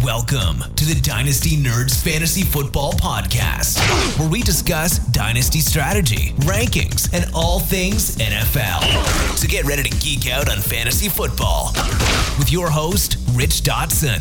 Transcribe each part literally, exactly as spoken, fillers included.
Welcome to the Dynasty Nerds Fantasy Football Podcast, where we discuss Dynasty strategy, rankings, and all things N F L. So get ready to geek out on fantasy football with your host, Rich Dotson.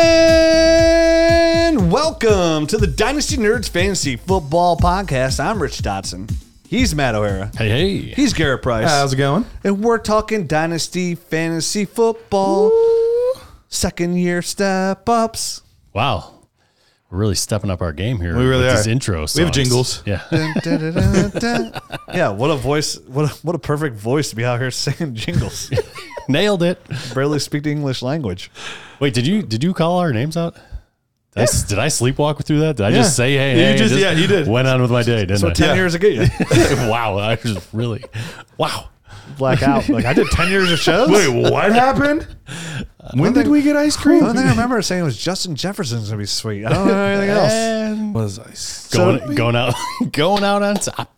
And welcome to the Dynasty Nerds Fantasy Football Podcast. I'm Rich Dotson. He's Matt O'Hara. Hey, hey. He's Garrett Price. How's it going? And we're talking Dynasty Fantasy Football. Woo. Second year step ups. Wow. We're really stepping up our game here. We really with are. These intro songs. We have jingles. Yeah. Dun, dun, dun, dun, dun. Yeah, what a voice. What a, what a perfect voice to be out here singing jingles. Nailed it. Barely speak the English language. Wait, did you did you call our names out? Did, yeah. I, did I sleepwalk through that? Did I Yeah. just say, hey, You hey? just- just yeah, you did. Went on with my day, didn't So I? ten Yeah. years ago, you Wow. I was really, wow. black out. Like, I did ten years of shows. Wait, what happened? When did we get ice The cream? only thing I remember saying was Justin Jefferson's going to be sweet. I don't know anything else. And Was ice? going, So- going out going out on top.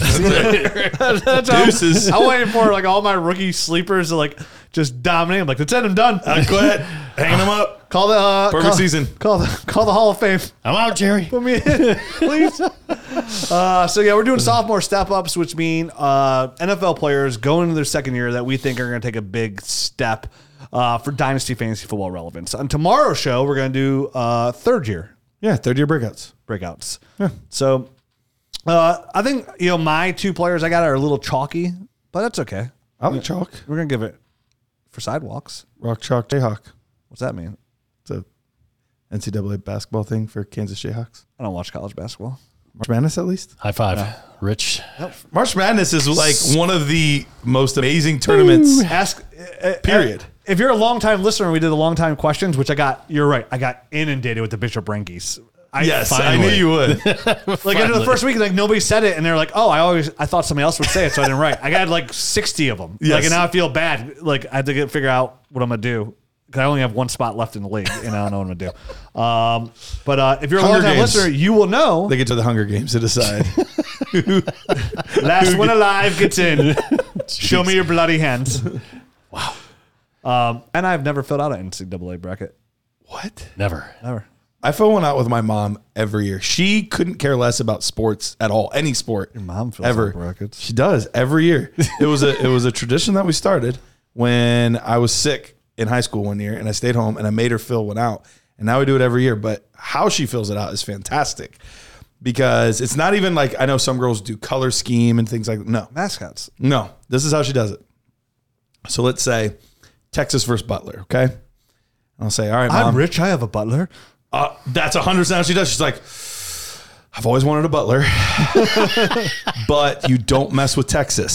That's how Deuces. I'm waiting for like all my rookie sleepers to like just dominate. I'm like, that's it. I'm done. I quit. Hanging them up. Call the uh, Perfect call, season. Call the call the Hall of Fame. I'm out, Jerry. Put me in, please. Uh, so yeah, we're doing sophomore step ups, which mean uh, N F L players going into their second year that we think are going to take a big step uh, for dynasty fantasy football relevance. On tomorrow's show, we're going to do uh, third year Yeah, third year breakouts. breakouts. So uh, I think you know my two players I got are a little chalky, but that's okay. I like chalk. We're gonna give it for sidewalks. Rock chalk Jayhawk. What's that mean? It's a N C double A basketball thing for Kansas Jayhawks. I don't watch college basketball. March Madness, at least. High five. Rich. March Madness is like one of the most amazing tournaments. Ask uh, Period. uh, if you're a longtime listener, we did the long time questions, which I got. You're right. I got inundated with the Bishop Rankies. I, Yes, I finally. knew you would. Like into the first week, like nobody said it, and they're like, "Oh, I always I thought somebody else would say it, so I didn't write." I got like sixty of them. Yes. Like, and now I feel bad. Like I had to get, figure out what I'm gonna do because I only have one spot left in the league, and I don't know what I'm gonna do. Um, but uh, if you're a Hunger long time Games. listener, you will know. They get to the Hunger Games to decide. Last one alive gets in. Show me your bloody hands. Wow. Um, and I've never filled out an N C double A bracket. What? Never. Never. I fill one out with my mom every year. She couldn't care less about sports at all, any sport. Your mom fills ever. out brackets. She does every year. It was a it was a tradition that we started when I was sick in high school one year, and I stayed home and I made her fill one out. And now we do it every year. But how she fills it out is fantastic because it's not even like I know some girls do color scheme and things like that. No, Mascots. no. This is how she does it. So let's say Texas versus Butler. Okay, I'll say, all right, Mom. I'm rich. I have a butler. Uh, that's a hundred percent how she does. She's like, I've always wanted a butler, but you don't mess with Texas.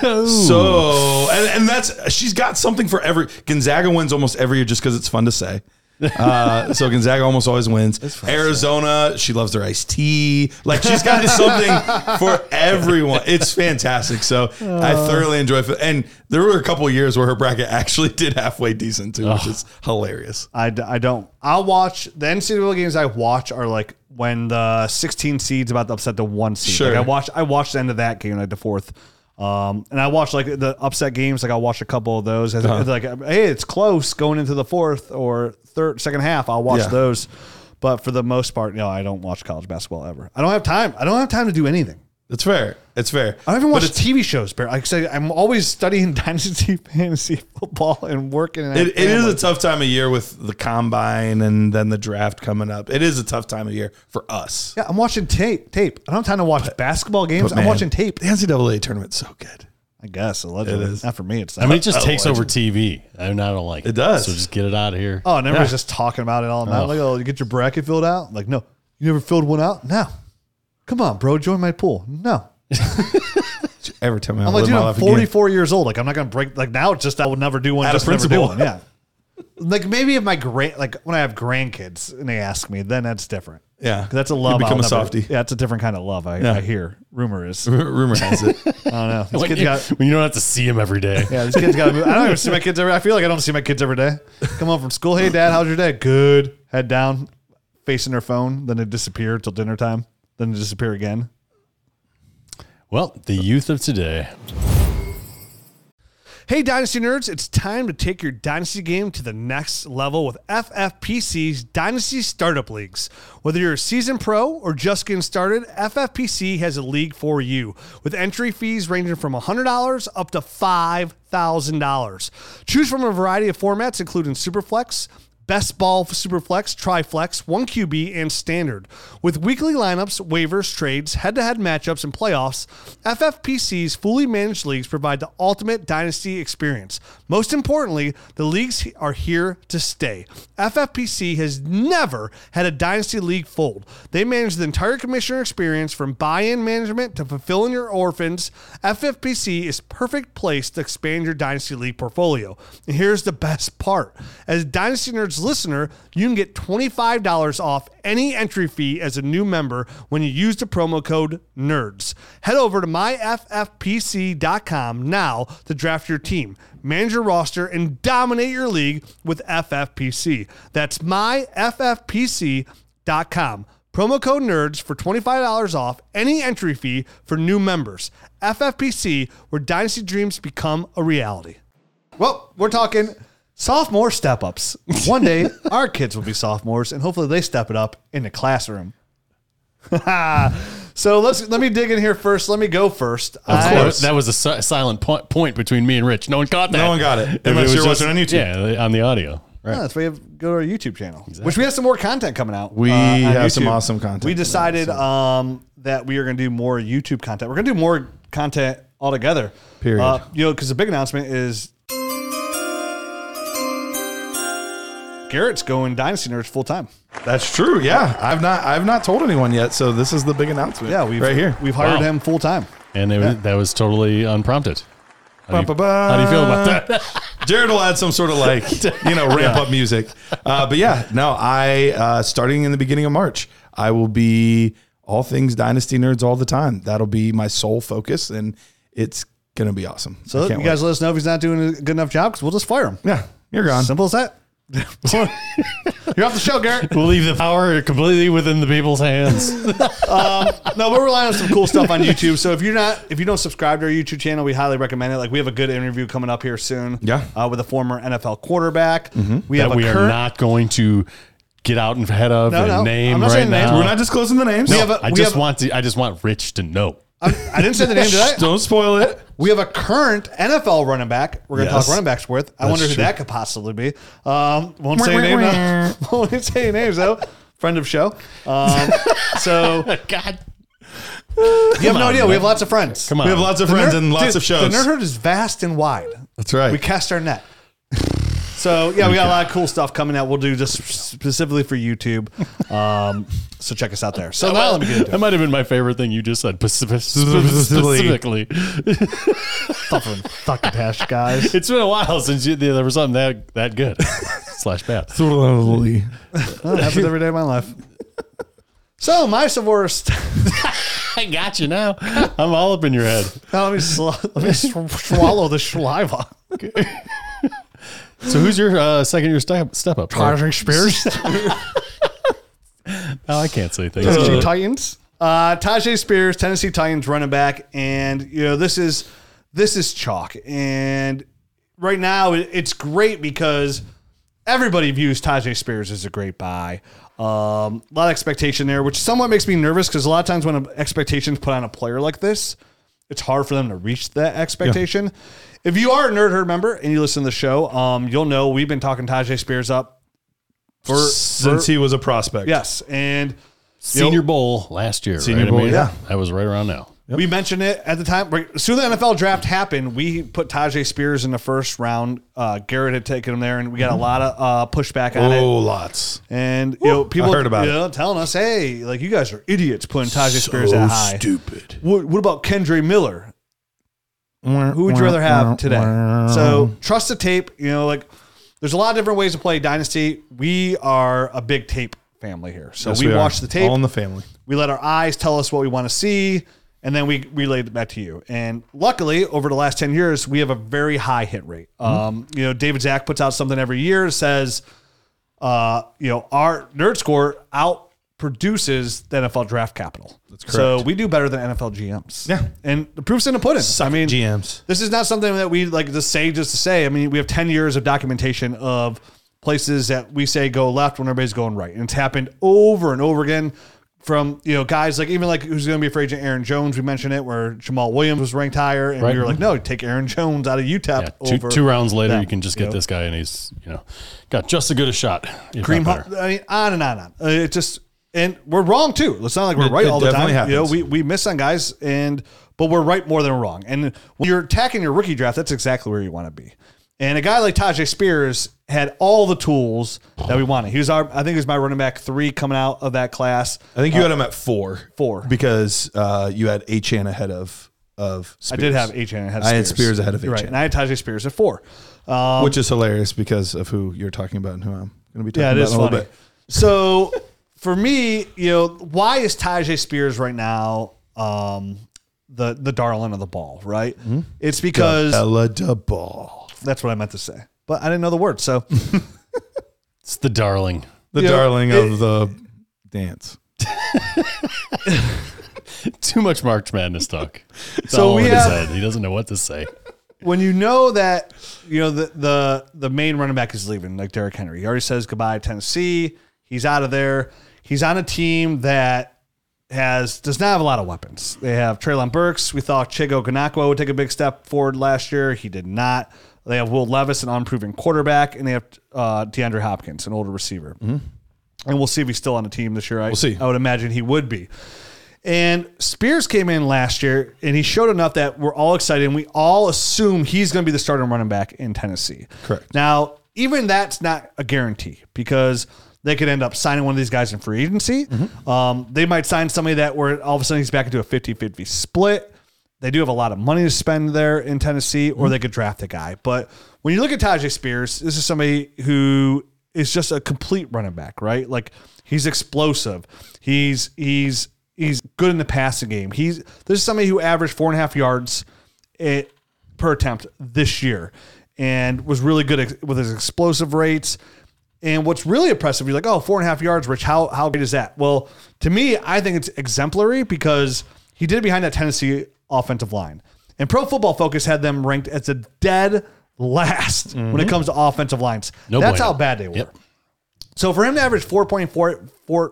So, and, and that's, she's got something for every, Gonzaga wins almost every year just because it's fun to say. Uh, so Gonzaga almost always wins. Arizona, she loves their iced tea. Like she's got something for everyone. It's fantastic. So I thoroughly enjoy it. And there were a couple of years where her bracket actually did halfway decent too, which is hilarious. I, d- I don't. I'll watch the N C double A games I watch are like when the sixteen seeds about to upset the one seed. Sure. Like I watch. I watched the end of that game, like the fourth. Um, and I watch like the upset games. Like I'll watch a couple of those. As, Uh-huh. Like, hey, it's close going into the fourth or third, second half. I'll watch Yeah. those. But for the most part, no, I don't watch college basketball ever. I don't have time. I don't have time to do anything. It's fair. It's fair. I don't even But watch T V shows, Bear. Like I say, I'm always studying dynasty fantasy football and working. And It, it is a family. tough time of year with the combine and then the draft coming up. It is a tough time of year for us. Yeah, I'm watching tape. Tape. I don't have time to watch basketball games. But I'm man, watching tape. The N C double A tournament's so good. I guess allegedly. It is. Not for me. It's I mean, it just Oh, takes I over just- T V. I mean, I don't like it. It does. So just get it out of here. oh, and everybody's Yeah. just talking about it all night. Like, oh, you get your bracket filled out? Like, no. You never filled one out? No. Come on, bro. Join my pool. No. Every time I I'm like, live dude, my I'm life again. forty-four years old. Like, I'm not going to break. Like, now it's just I would never do one. Out of just never do principle. one. Yeah. Like, maybe if my grand, like, when I have grandkids and they ask me, then that's different. Yeah. 'Cause that's a love. You I'll become a never- softie. Yeah, it's a different kind of love. I, Yeah. I hear. Rumor is. Rumor has it. I don't know. These when, kids you, got. when you don't have to see him every day. Yeah, these kids got to move. I don't even see my kids every. I feel like I don't see my kids every day. Come home from school. Hey, Dad, how's your day? Good. Head down, facing their phone. Then they disappear till dinner time. Then they disappear again. Well, the youth of today. Hey, Dynasty Nerds, it's time to take your Dynasty game to the next level with F F P C's Dynasty Startup Leagues. Whether you're a seasoned pro or just getting started, F F P C has a league for you, with entry fees ranging from one hundred dollars up to five thousand dollars. Choose from a variety of formats, including Superflex, Best Ball Superflex, Triflex, one Q B, and Standard. With weekly lineups, waivers, trades, head-to-head matchups, and playoffs, F F P C's fully managed leagues provide the ultimate Dynasty experience. Most importantly, the leagues are here to stay. F F P C has never had a Dynasty league fold. They manage the entire commissioner experience from buy-in management to fulfilling your orphans. F F P C is perfect place to expand your Dynasty league portfolio. And here's the best part. As Dynasty Nerds listener, you can get twenty-five dollars off any entry fee as a new member when you use the promo code NERDS. Head over to my F F P C dot com now to draft your team, manage your roster, and dominate your league with F F P C. That's my F F P C dot com. Promo code NERDS for twenty-five dollars off any entry fee for new members. F F P C, where Dynasty dreams become a reality. Well, we're talking sophomore step-ups. One day, our kids will be sophomores, and hopefully they step it up in the classroom. So let's let me dig in here first. Let me go first. Of I, course. That was a si- silent point, point between me and Rich. No one caught that. No one got it. If Unless was you're just- watching on YouTube. Yeah, on the audio. Right. Yeah, that's why you have to go to our YouTube channel, which we have some more content coming out. We uh, on have some YouTube. awesome content. We decided um, that we are going to do more YouTube content. We're going to do more content altogether. Period. Uh, you know, because the big announcement is Garrett's going Dynasty Nerds full time. That's true. Yeah, I've not I've not told anyone yet, so this is the big announcement. Yeah, we've right here. We've hired Wow. him full time. And it was, that was totally unprompted. How do, you, Ba-ba-ba. how do you feel about that? Jared will add some sort of like, you know, ramp up music. Uh, but yeah, no, I, uh, starting in the beginning of March, I will be all things Dynasty Nerds all the time. That'll be my sole focus, and it's going to be awesome. So I you can't guys wait. let us know if he's not doing a good enough job, because we'll just fire him. Yeah, you're gone. Simple as that. You're off the show, Garrett. We'll leave the power completely within the people's hands. No, we're relying on some cool stuff on YouTube. So if you're not, if you don't subscribe to our YouTube channel, we highly recommend it. Like, we have a good interview coming up here soon. Yeah. uh, with a former N F L quarterback. We that have a we are current, not going to get out in ahead of No, and no, name I'm not right saying names. now. We're not disclosing the names. We have a- I we just have- want to. I just want Rich to know. I, I didn't say the name, did I? Don't spoil it. We have a current N F L running back. We're going to Yes. talk running backs with. I That's wonder who true. that could possibly be. Um, won't say name though. Won't say names though. Friend of show. Um, so God, you have no on, idea. man. We have lots of friends. come on. We have lots of The friends nerd- and lots dude, of shows. The Nerd Herd is vast and wide. That's right. We cast our net. So yeah, we got a lot of cool stuff coming out. We'll do just specifically for YouTube. Um, so check us out there. So now let me get into that it. might have been my favorite thing you just said. Specific, Specifically. specifically, Fucking Thuckatash, guys. it's been a while since you, there was something that that good slash bad. Well, it happens every day of my life. So my worst. I got you now. I'm all up in your head. Now let me sl- let me sw- swallow the saliva. So who's your uh, second year step step up? Tajay Spears. Oh, I can't say things. Tennessee Titans. Uh, Tajay Spears, Tennessee Titans running back, and you know this is this is chalk. And right now it, it's great because everybody views Tajay Spears as a great buy. Um, a lot of expectation there, which somewhat makes me nervous because a lot of times when expectations put on a player like this, it's hard for them to reach that expectation. Yeah. If you are a Nerd Herd member and you listen to the show, um, you'll know we've been talking Tajay Spears up for Since for, he was a prospect. yes, and Senior Bowl last year. Senior right? Bowl, I mean, yeah. That was right around now. Yep. We mentioned it at the time. Right, as soon as the N F L draft happened, we put Tajay Spears in the first round. Uh, Garrett had taken him there, and we got a lot of uh, pushback on Oh, it. lots. And you know, people I heard about you it. know, telling us, "Hey, like you guys are idiots putting Tajay Spears that high." Stupid. What, what about Kendre Miller? Who would you rather have today? So trust the tape. You know, like there's a lot of different ways to play Dynasty. We are a big tape family here, so Yes, we, we are. watch the tape. All in the family. We let our eyes tell us what we want to see, and then we relay it back to you. And luckily, over the last ten years, we have a very high hit rate. Mm-hmm. Um, you know, David Zach puts out something every year that says, uh, you know, our nerd score outperforms produces the N F L draft capital. That's So correct. we do better than N F L G Ms. Yeah. And the proof's in the pudding. Suck I mean, G Ms. this is not something that we like to say just to say. I mean, we have ten years of documentation of places that we say go left when everybody's going right. And it's happened over and over again from, you know, guys like even like who's going to be a free agent, Aaron Jones. We mentioned it where Jamal Williams was ranked higher. And Right. we were like, no, take Aaron Jones out of U T E P Yeah, two, over two rounds later, them, you can just you get know? this guy, and he's you know got just as good a shot. if Cream not Hunt, better. I mean, on and on and on. Uh, it just, and we're wrong too. It's not like we're It- right it all the time. definitely You know, happens. we, we miss on guys, and but we're right more than we're wrong. And when you're attacking your rookie draft, that's exactly where you want to be. And a guy like Tajay Spears had all the tools that we wanted. He was our, I think he was my running back three coming out of that class. I think you had him at four. Four. Because uh, you had Achane ahead of of I Spears. did have Achane ahead of Spears. I had Spears ahead of You're right. Achane. And I had Tajay Spears at four. Um, Which is hilarious because of who you're talking about and who I'm going to be talking yeah, it about is in a little funny. bit. So for me, you know, why is Tajay Spears right now um, the the darling of the ball, right? Mm-hmm. It's because Ella da ball. that's what I meant to say, but I didn't know the word. So It's the darling. The You know, darling it- of the dance. Too much March Madness talk. It's So all we in his have- head. He doesn't know what to say. when you know that, you know, the, the, the main running back is leaving, like Derrick Henry, he already says goodbye to Tennessee. He's out of there. He's on a team that has, does not have a lot of weapons. They have Treylon Burks. We thought Chigo Ganakwa would take a big step forward last year. He did not. They have Will Levis, an unproven quarterback, and they have uh, DeAndre Hopkins, an older receiver. And we'll see if he's still on the team this year. I, We'll see. I would imagine he would be. And Spears came in last year, and he showed enough that we're all excited, and we all assume he's going to be the starting running back in Tennessee. Correct. Now, even that's not a guarantee because they could end up signing one of these guys in free agency. Um, they might sign somebody that where all of a sudden he's back into a fifty-fifty split. They do have a lot of money to spend there in Tennessee, or they could draft a guy. But when you look at Tajay Spears, this is somebody who is just a complete running back, right? Like he's explosive. He's he's he's good in the passing game. He's this is somebody who averaged four and a half yards it, per attempt this year, and was really good ex- with his explosive rates. And what's really impressive, you're like, oh, four and a half yards, Rich. How how great is that? Well, to me, I think it's exemplary because he did it behind that Tennessee offensive line. And Pro Football Focus had them ranked as a dead last when it comes to offensive lines. No That's bueno. how bad they were. Yep. So for him to average four point four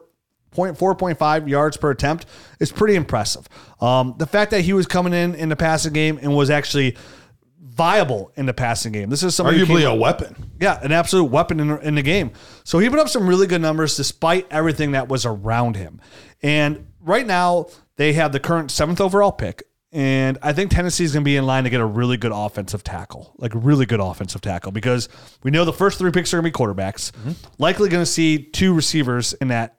point five yards per attempt is pretty impressive. Um, the fact that he was coming in in the passing game and was actually viable in the passing game. This is somebody who Arguably came- a weapon. yeah, an absolute weapon in, in the game. So he put up some really good numbers despite everything that was around him. And right now, they have the current seventh overall pick. And I think Tennessee is going to be in line to get a really good offensive tackle, like a really good offensive tackle, because we know the first three picks are going to be quarterbacks. Likely going to see two receivers in that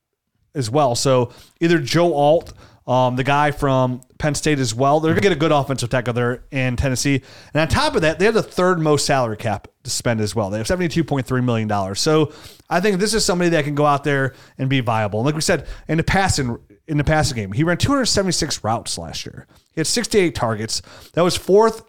as well. So either Joe Alt, um, the guy from Penn State as well, they're going to get a good offensive tackle there in Tennessee. And on top of that, they have the third most salary cap to spend as well. They have seventy-two point three million dollars. So I think this is somebody that can go out there and be viable. And like we said, in the passing in the passing game, he ran two hundred seventy-six routes last year. He had sixty-eight targets. That was fourth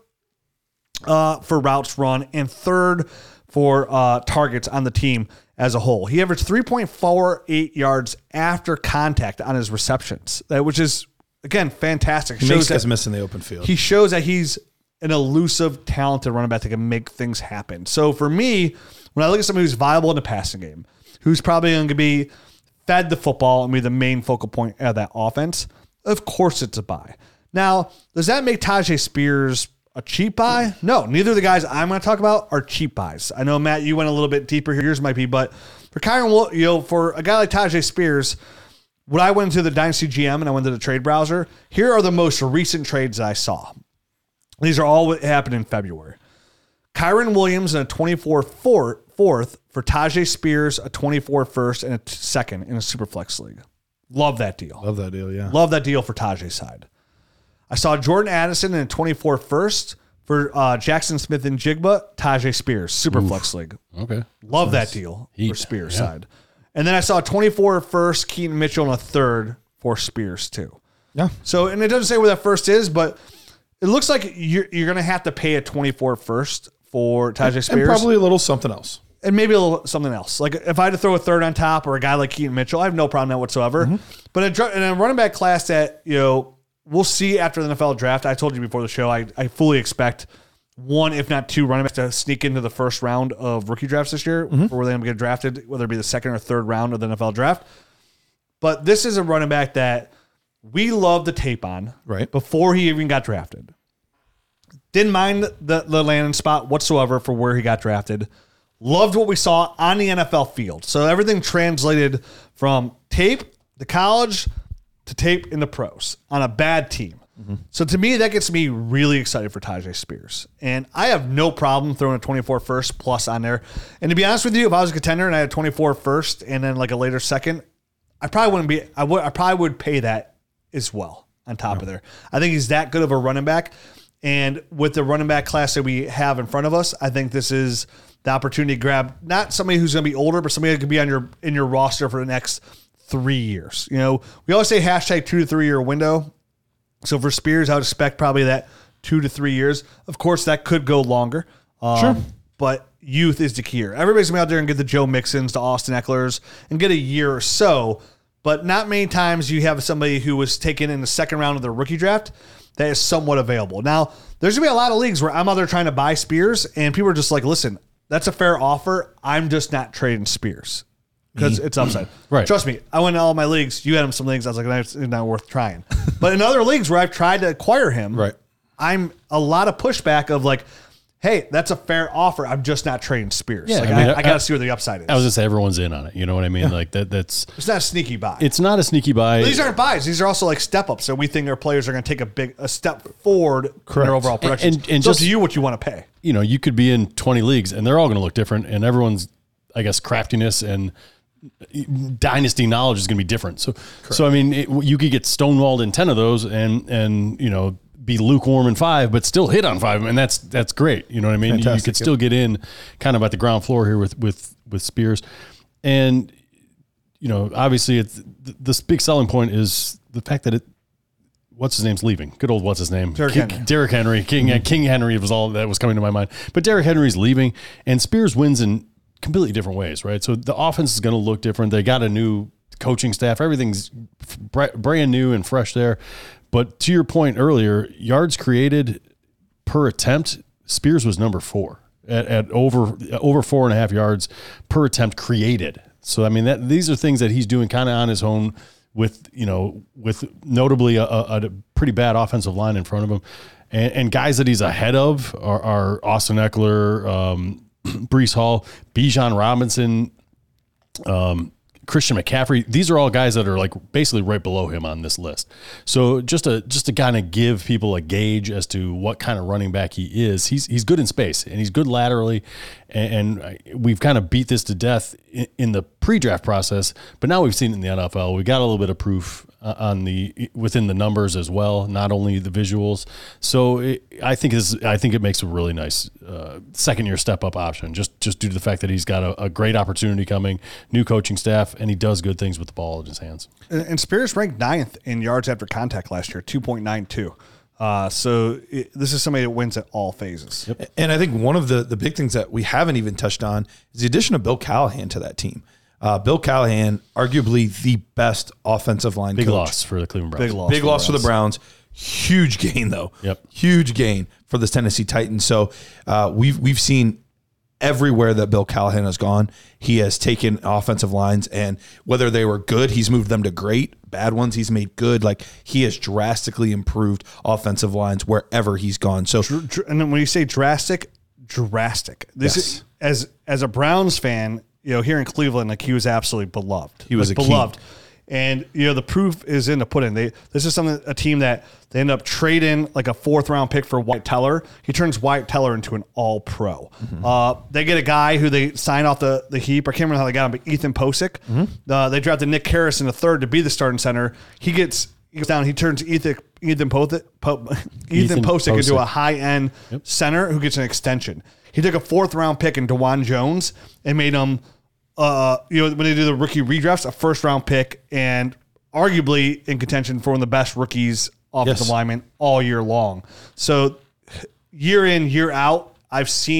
uh, for routes run and third for uh, targets on the team as a whole. He averaged three point four eight yards after contact on his receptions, that which is, again, fantastic. He Shows makes guys that miss in the open field. he shows that he's an elusive, talented running back that can make things happen. So for me, when I look at somebody who's viable in the passing game, who's probably going to be fed the football and be the main focal point of that offense, of course it's a buy. Now, does that make Tajay Spears a cheap buy? No, neither of the guys I'm going to talk about are cheap buys. I know, Matt, you went a little bit deeper here. Yours might be, but for Kyron, you know, for a guy like Tajay Spears, when I went to the Dynasty G M and I went to the trade browser, here are the most recent trades I saw. These are all what happened in February. Kyron Williams in a twenty-four fourth for Tajay Spears, a twenty-four first and a t- second in a Superflex league. Love that deal. Love that deal, yeah. Love that deal for Tajay's side. I saw Jordan Addison in a twenty-four first for uh, Jackson Smith and Jigba, Tajay Spears, Superflex league. Okay. Love that deal for Heat. Spears' Yeah. side. And then I saw a twenty-four first, Keaton Mitchell, and a third for Spears too. Yeah. So, and it doesn't say where that first is, but it looks like you're, you're going to have to pay a twenty-four first for Tajay Spears. And probably a little something else. and maybe a little something else. Like if I had to throw a third on top or a guy like Keaton Mitchell, I have no problem with that whatsoever. Mm-hmm. But a, in a running back class that, you know, we'll see after the N F L draft. I told you before the show, I, I fully expect one, if not two, running backs to sneak into the first round of rookie drafts this year, mm-hmm. where they're going to get drafted, whether it be the second or third round of the N F L draft. But this is a running back that we love the tape on right before he even got drafted. Didn't mind the, the landing spot whatsoever for where he got drafted. Loved what we saw on the N F L field. So everything translated from tape to college to tape into pros on a bad team. Mm-hmm. So to me, that gets me really excited for Tyjae Spears. And I have no problem throwing a twenty-four first plus on there. And to be honest with you, if I was a contender and I had twenty-four first and then like a later second, I probably wouldn't be, I would, I probably would pay that as well on top yeah. of there. I think he's that good of a running back. And with the running back class that we have in front of us, I think this is the opportunity to grab not somebody who's going to be older, but somebody that could be on your, in your roster for the next three years. You know, we always say hashtag two to three year window. So for Spears, I would expect probably that two to three years. Of course, that could go longer. Um, sure. But youth is the key here. Everybody's going to be out there and get the Joe Mixons, the Austin Ecklers, and get a year or so. But not many times you have somebody who was taken in the second round of the rookie draft that is somewhat available. Now, there's going to be a lot of leagues where I'm out there trying to buy Spears, and people are just like, listen, that's a fair offer. I'm just not trading Spears because it's upside. Right. Trust me, I went to all my leagues. You had him some leagues. I was like, it's not worth trying. But in other leagues where I've tried to acquire him, right. I'm a lot of pushback of like, hey, that's a fair offer. I'm just not trading Spears. Yeah, like I, mean, I, I got to I, see where the upside is. I was just say everyone's in on it. You know what I mean? Yeah. Like that. That's it's not a sneaky buy. It's not a sneaky buy. But these aren't buys. These are also like step ups. So we think our players are going to take a big a step forward Correct. in their overall production. And, and, and so just to you, what you want to pay. You know, you could be in twenty leagues, and they're all going to look different, and everyone's, I guess, craftiness and dynasty knowledge is going to be different. So, Correct. so I mean, it, you could get stonewalled in ten of those, and and you know. be lukewarm in five, but still hit on five, and that's that's great. You know what I mean? Fantastic. You could still get in kind of at the ground floor here with with with Spears, and you know, obviously, it's this big selling point is the fact that it. What's his name's leaving? Good old what's his name? Derrick King, Henry. Derrick Henry. King mm-hmm. King Henry was all that was coming to my mind. But Derrick Henry's leaving, and Spears wins in completely different ways, right? So the offense is going to look different. They got a new coaching staff. Everything's brand new and fresh there. But to your point earlier, yards created per attempt, Spears was number four at, at over over four and a half yards per attempt created. So I mean, that these are things that he's doing kind of on his own with you know with notably a, a, a pretty bad offensive line in front of him, and, and guys that he's ahead of are, are Austin Eckler, um, Breece Hall, Bijan Robinson. Um, Christian McCaffrey, these are all guys that are like basically right below him on this list. So just to just to kind of give people a gauge as to what kind of running back he is, he's he's good in space and he's good laterally, and, and we've kind of beat this to death in, in the pre-draft process, but now we've seen it in the N F L. We got a little bit of proof on the within the numbers as well, not only the visuals. So it, I think this I think it makes a really nice uh, second year step up option, just just due to the fact that he's got a, a great opportunity coming, new coaching staff, and he does good things with the ball in his hands. And, and Spears ranked ninth in yards after contact last year, two point nine two. Uh, so it, this is somebody that wins at all phases. Yep. And I think one of the the big things that we haven't even touched on is the addition of Bill Callahan to that team. Uh, Bill Callahan, arguably the best offensive line Big coach. loss for the Cleveland Browns. Big loss, Big for, loss the for the Browns. Huge gain, though. Yep. Huge gain for the Tennessee Titans. So uh, we've we've seen everywhere that Bill Callahan has gone, he has taken offensive lines, and whether they were good, he's moved them to great. Bad ones, he's made good. Like, he has drastically improved offensive lines wherever he's gone. So, and then when you say drastic, drastic. This Yes. is as as a Browns fan. You know, here in Cleveland, like he was absolutely beloved. He was like, a beloved, king. And you know the proof is in the pudding. They this is something a team that they end up trading like a fourth round pick for Wyatt Teller. He turns Wyatt Teller into an All Pro. Mm-hmm. Uh, they get a guy who they sign off the the heap. I can't remember how they got him, but Ethan Posick. Mm-hmm. Uh, they drafted Nick Harris in the third to be the starting center. He gets he goes down. He turns Ethan Ethan Posick, po, Ethan, Ethan Posick into a high end yep. center who gets an extension. He took a fourth round pick in DeJuan Jones and made him, uh, you know, when they do the rookie redrafts, a first round pick and arguably in contention for one of the best rookies offensive yes. linemen all year long. So year in, year out, I've seen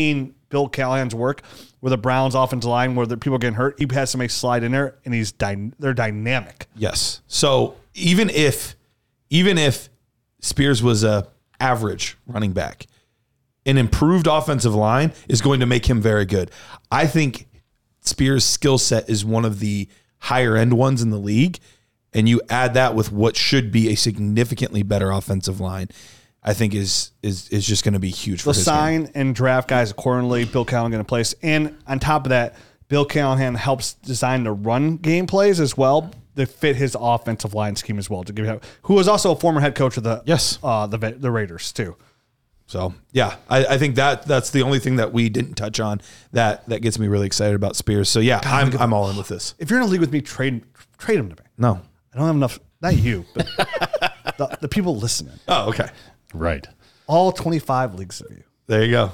Bill Callahan's work with the Browns offensive line where the people are getting hurt. He has somebody slide in there, and he's dy- they're dynamic. Yes. So even if even if Spears was a average running back, an improved offensive line is going to make him very good. I think Spears' skill set is one of the higher end ones in the league, and you add that with what should be a significantly better offensive line, I think is is is just going to be huge for They'll his sign game. and draft guys accordingly. Bill Callahan in place. And on top of that, Bill Callahan helps design the run game plays as well that fit his offensive line scheme as well. To give you, who was also a former head coach of the Yes. uh, the the Raiders too. So yeah, I, I think that that's the only thing that we didn't touch on that that gets me really excited about Spears. So yeah, I'm I'm all in with this. If you're in a league with me, trade trade him to me. No. I don't have enough. Not you, but the, the people listening. Oh, okay. Right. All twenty-five leagues of you. There you go.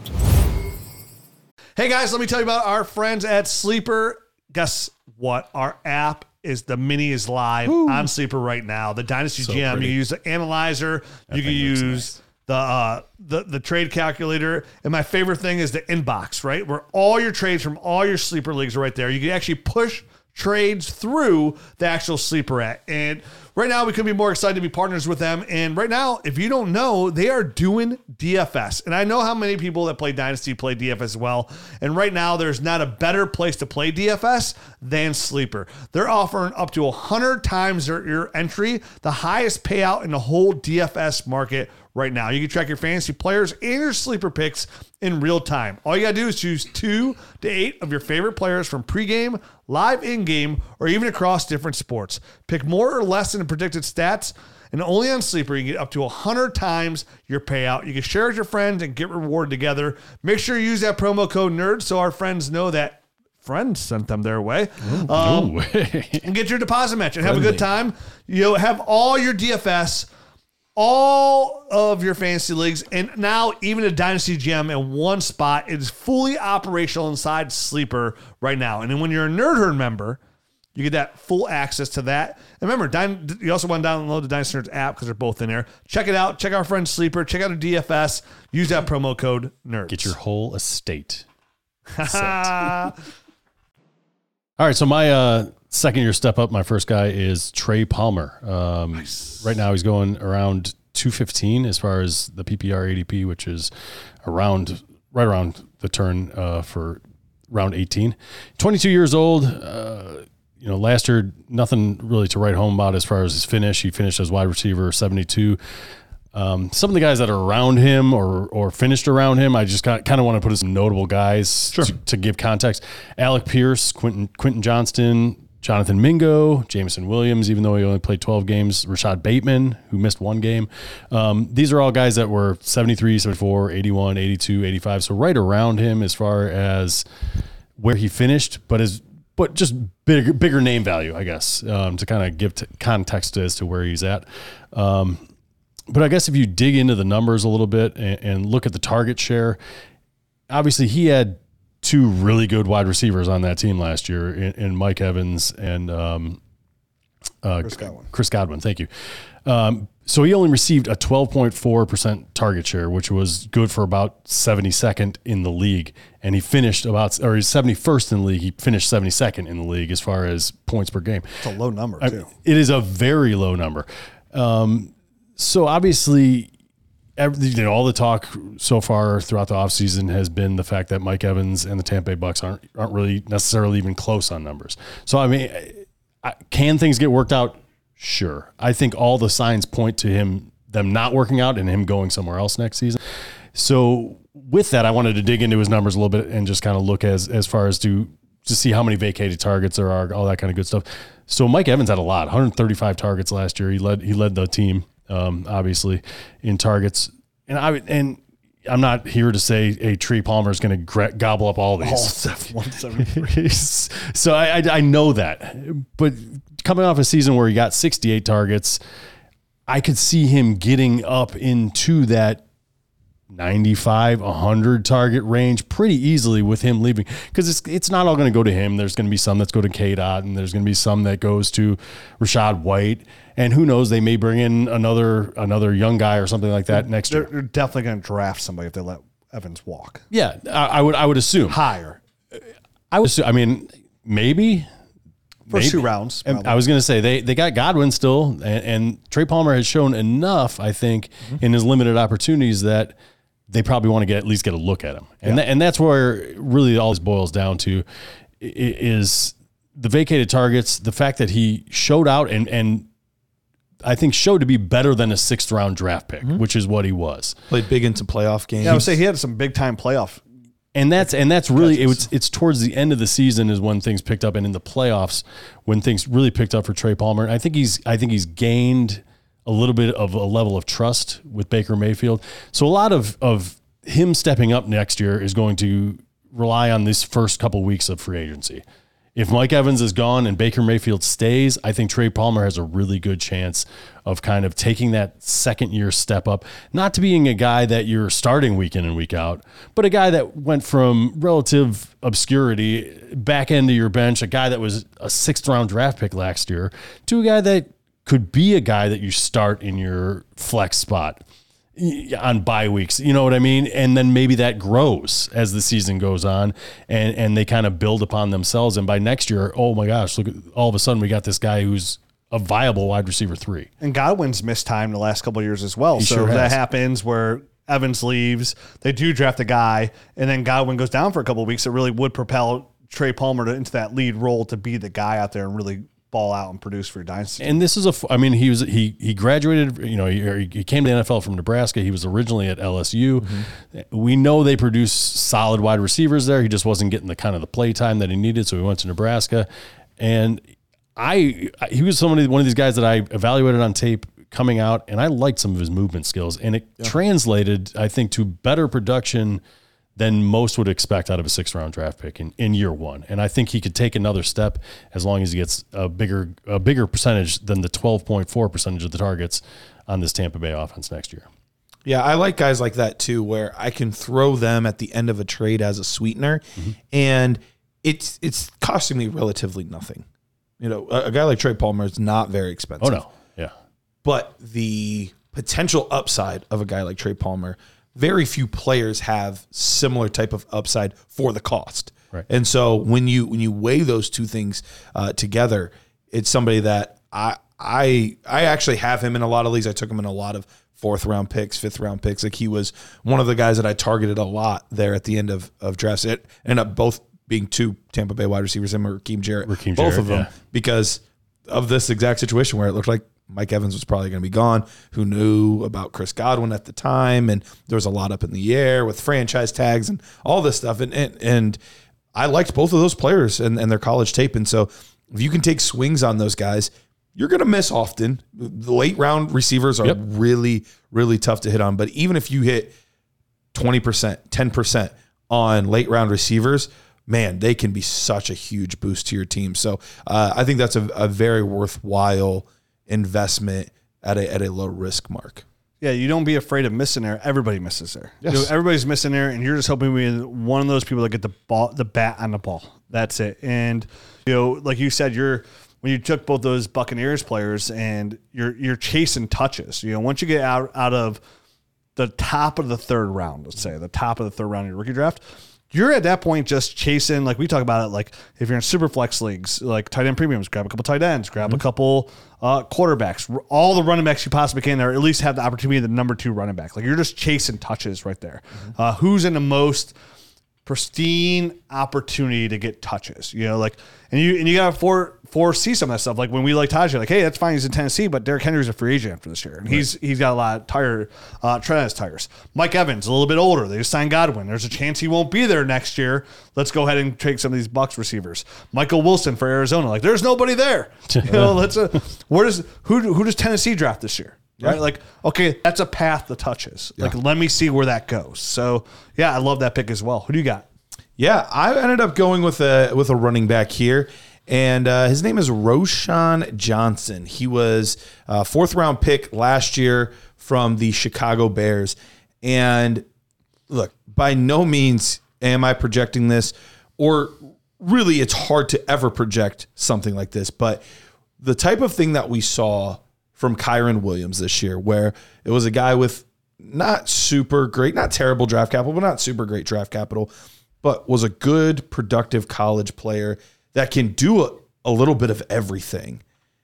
Hey guys, let me tell you about our friends at Sleeper. Guess what? Our app is the mini is live Ooh. on Sleeper right now. The Dynasty So G M. pretty. You can use the analyzer. That you can thing looks use nice. the uh, the the trade calculator. And my favorite thing is the inbox, right? Where all your trades from all your Sleeper leagues are right there. You can actually push trades through the actual Sleeper app. And right now, we couldn't be more excited to be partners with them. And right now, if you don't know, they are doing D F S. And I know how many people that play Dynasty play D F S as well. And right now, there's not a better place to play D F S than Sleeper. They're offering up to one hundred times their, your entry, the highest payout in the whole D F S market right now. You can track your fantasy players and your sleeper picks in real time. All you got to do is choose two to eight of your favorite players from pregame, live in-game, or even across different sports. Pick more or less than the predicted stats, and only on Sleeper you can get up to one hundred times your payout. You can share with your friends and get rewarded together. Make sure you use that promo code NERD so our friends know that friends sent them their way. Um, and get your deposit match and have a good time. You have all your D F S, all of your fantasy leagues, and now even a Dynasty G M in one spot. It is fully operational inside Sleeper right now. And then when you're a Nerd Herd member, you get that full access to that. And remember, Dyn- you also want to download the Dynasty Nerds app because they're both in there. Check it out. Check out our friend Sleeper. Check out the D F S. Use that promo code NERDS. Get your whole estate set. All right, so my uh, second year step up, my first guy is Trey Palmer. Um, nice. Right now he's going around two fifteen as far as the P P R A D P, which is around right around the turn uh, for round eighteen. twenty-two years old. Uh, you know, last year, nothing really to write home about as far as his finish. He finished as wide receiver seventy-two. Um, some of the guys that are around him or or finished around him, I just kind of want to put as notable guys sure. to, to give context. Alec Pierce, Quentin, Quentin Johnston, Jonathan Mingo, Jameson Williams, even though he only played twelve games, Rashad Bateman, who missed one game. Um, these are all guys that were seventy-three, seventy-four, eighty-one, eighty-two, eighty-five. So right around him as far as where he finished, but as but just bigger, bigger name value, I guess, um, to kind of give t- context as to where he's at. Um, But I guess if you dig into the numbers a little bit and, and look at the target share, obviously he had two really good wide receivers on that team last year in, in Mike Evans and um, uh, Chris Godwin. Chris Godwin. Thank you. Um, so he only received a twelve point four percent target share, which was good for about seventy-second in the league. And he finished about, or he's seventy-first in the league. He finished seventy-second in the league as far as points per game. It's a low number, too. I, it is a very low number. Um, So obviously, every, you know, all the talk so far throughout the offseason has been the fact that Mike Evans and the Tampa Bay Bucks aren't aren't really necessarily even close on numbers. So I mean, I, can things get worked out? Sure. I think all the signs point to him them not working out and him going somewhere else next season. So with that, I wanted to dig into his numbers a little bit and just kind of look as as far as to to see how many vacated targets there are, all that kind of good stuff. So Mike Evans had a lot, one hundred thirty-five targets last year. He led he led the team. Um, obviously in targets, and I and I'm not here to say a hey, Trey Palmer is going to gobble up all these. All one seventy-three. So I, I I know that, but coming off a season where he got sixty-eight targets, I could see him getting up into that ninety-five, one hundred target range pretty easily with him leaving, because it's it's not all going to go to him. There's going to be some that's go to K-Dot, and there's going to be some that goes to Rachaad White. And who knows, they may bring in another another young guy or something like that next they're, year. They're definitely going to draft somebody if they let Evans walk. Yeah, I, I would I would assume Higher. I would assume, I mean maybe First maybe. two rounds. And I was going to say they they got Godwin still, and, and Trey Palmer has shown enough, I think, mm-hmm. in his limited opportunities that they probably want to get at least get a look at him, and yeah. that, and that's where really all this boils down to is the vacated targets, the fact that he showed out and and I think showed to be better than a sixth round draft pick, mm-hmm. which is what he was. Played big into playoff games. Yeah, I would say he had some big time playoff. And that's and that's really it was, it's towards the end of the season is when things picked up, and in the playoffs when things really picked up for Trey Palmer. And I think he's I think he's gained a little bit of a level of trust with Baker Mayfield. So a lot of of him stepping up next year is going to rely on this first couple weeks of free agency. If Mike Evans is gone and Baker Mayfield stays, I think Trey Palmer has a really good chance of kind of taking that second year step up, not to being a guy that you're starting week in and week out, but a guy that went from relative obscurity back into your bench, a guy that was a sixth round draft pick last year, to a guy that could be a guy that you start in your flex spot on bye weeks, you know what I mean? And then maybe that grows as the season goes on, and, and they kind of build upon themselves. And by next year, oh my gosh, look, all of a sudden we got this guy who's a viable wide receiver three. And Godwin's missed time the last couple of years as well. He so sure that has. happens where Evans leaves, they do draft a guy, and then Godwin goes down for a couple of weeks. It really would propel Trey Palmer to, into that lead role to be the guy out there and really ball out and produce for your dynasty. And this is a, I mean, he was, he, he graduated, you know, he, he came to the N F L from Nebraska. He was originally at L S U. Mm-hmm. We know they produce solid wide receivers there. He just wasn't getting the kind of the play time that he needed. So he went to Nebraska, and I, he was somebody, one of these guys that I evaluated on tape coming out, and I liked some of his movement skills, and it yeah. translated, I think, to better production than most would expect out of a sixth round draft pick in, in year one. And I think he could take another step as long as he gets a bigger a bigger percentage than the twelve point four percentage of the targets on this Tampa Bay offense next year. Yeah, I like guys like that too, where I can throw them at the end of a trade as a sweetener, mm-hmm. and it's it's costing me relatively nothing. You know, a, a guy like Trey Palmer is not very expensive. Oh, no. Yeah. But the potential upside of a guy like Trey Palmer, very few players have similar type of upside for the cost. Right. And so when you when you weigh those two things uh, together, it's somebody that I I I actually have him in a lot of leagues. I took him in a lot of fourth round picks, fifth round picks. Like he was one of the guys that I targeted a lot there at the end of, of drafts. It ended up both being two Tampa Bay wide receivers, him or Raheem Jarrett, Raheem both Jarrett, of them, yeah. because of this exact situation where it looked like Mike Evans was probably going to be gone. Who knew about Chris Godwin at the time? And there was a lot up in the air with franchise tags and all this stuff. And and, and I liked both of those players and, and their college tape. And so if you can take swings on those guys, you're going to miss often. The late round receivers are yep. really, really tough to hit on. But even if you hit twenty percent, ten percent on late round receivers, man, they can be such a huge boost to your team. So uh, I think that's a, a very worthwhile investment at a at a low risk mark. Yeah, you don't be afraid of missing there. Everybody misses there. Yes. You know, everybody's missing there, and you're just hoping to be one of those people that get the ball, the bat on the ball. That's it. And you know, like you said, you're when you took both those Buccaneers players, and you're you're chasing touches. You know, once you get out out of the top of the third round, let's say the top of the third round of your rookie draft, you're at that point just chasing, like we talk about it, like if you're in super flex leagues, like tight end premiums, grab a couple tight ends, grab mm-hmm. a couple uh, quarterbacks, all the running backs you possibly can, or at least have the opportunity of the number two running back. Like you're just chasing touches right there. Mm-hmm. Uh, who's in the most pristine opportunity to get touches? You know, like, and you and you got to for foresee some of that stuff. Like when we like Tajay, like, hey, that's fine, he's in Tennessee, but Derrick Henry's a free agent after this year, and right. he's he's got a lot of tire uh, tread on his tires. Mike Evans, a little bit older. They just signed Godwin. There's a chance he won't be there next year. Let's go ahead and take some of these Bucs receivers. Michael Wilson for Arizona. Like, there's nobody there. You know, let's uh, where does who who does Tennessee draft this year? Right? Like, okay, that's a path to touches. Yeah. Like, let me see where that goes. So, yeah, I love that pick as well. Who do you got? Yeah, I ended up going with a with a running back here, and uh, his name is Roschon Johnson. He was a fourth round pick last year from the Chicago Bears. And look, by no means am I projecting this, or really it's hard to ever project something like this, but the type of thing that we saw from Kyren Williams this year, where it was a guy with not super great, not terrible draft capital, but not super great draft capital, but was a good, productive college player that can do a, a little bit of everything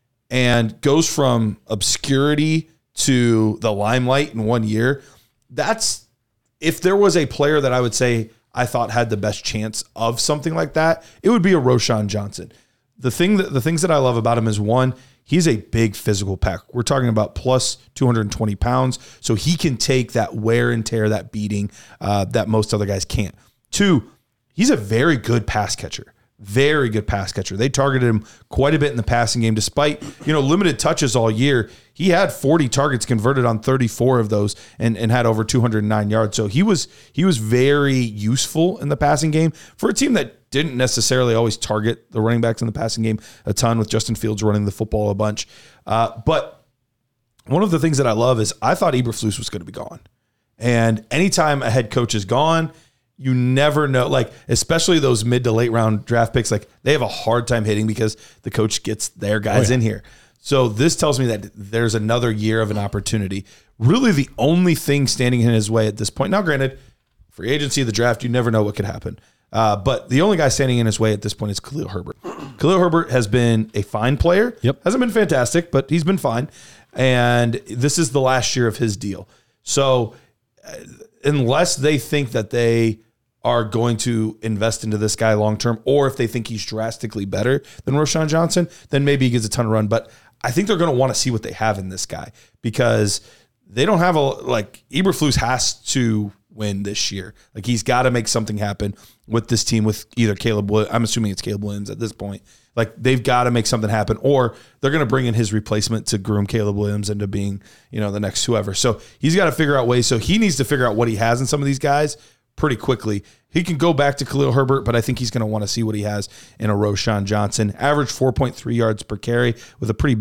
and goes from obscurity to the limelight in one year. That's, if there was a player that I would say I thought had the best chance of something like that, it would be a Roschon Johnson. The thing that the things that I love about him is, one, he's a big physical pack. We're talking about plus two hundred twenty pounds, so he can take that wear and tear, that beating uh, that most other guys can't. Two, he's a very good pass catcher. Very good pass catcher. They targeted him quite a bit in the passing game, despite, you know, limited touches all year. He had forty targets, converted on thirty-four of those, and, and had over two hundred nine yards. So he was he was very useful in the passing game for a team that didn't necessarily always target the running backs in the passing game a ton, with Justin Fields running the football a bunch. Uh, but one of the things that I love is I thought Eberflus was going to be gone. And anytime a head coach is gone, you never know, like, especially those mid to late round draft picks, like they have a hard time hitting because the coach gets their guys oh, yeah. in here. So this tells me that there's another year of an opportunity. Really the only thing standing in his way at this point. Now, granted, free agency, the draft, you never know what could happen. Uh, but the only guy standing in his way at this point is Khalil Herbert. Khalil Herbert has been a fine player. Yep. Hasn't been fantastic, but he's been fine. And this is the last year of his deal. So uh, unless they think that they are going to invest into this guy long-term, or if they think he's drastically better than Roschon Johnson, then maybe he gets a ton of run. But I think they're going to want to see what they have in this guy, because they don't have a, like, Eberflus has to win this year. Like, he's got to make something happen with this team with either Caleb, I'm assuming it's Caleb Williams at this point. Like, they've got to make something happen, or they're going to bring in his replacement to groom Caleb Williams into being, you know, the next whoever. So he's got to figure out ways. So he needs to figure out what he has in some of these guys pretty quickly. He can go back to Khalil Herbert, but I think he's going to want to see what he has in a Roschon Johnson. Average four point three yards per carry with a pretty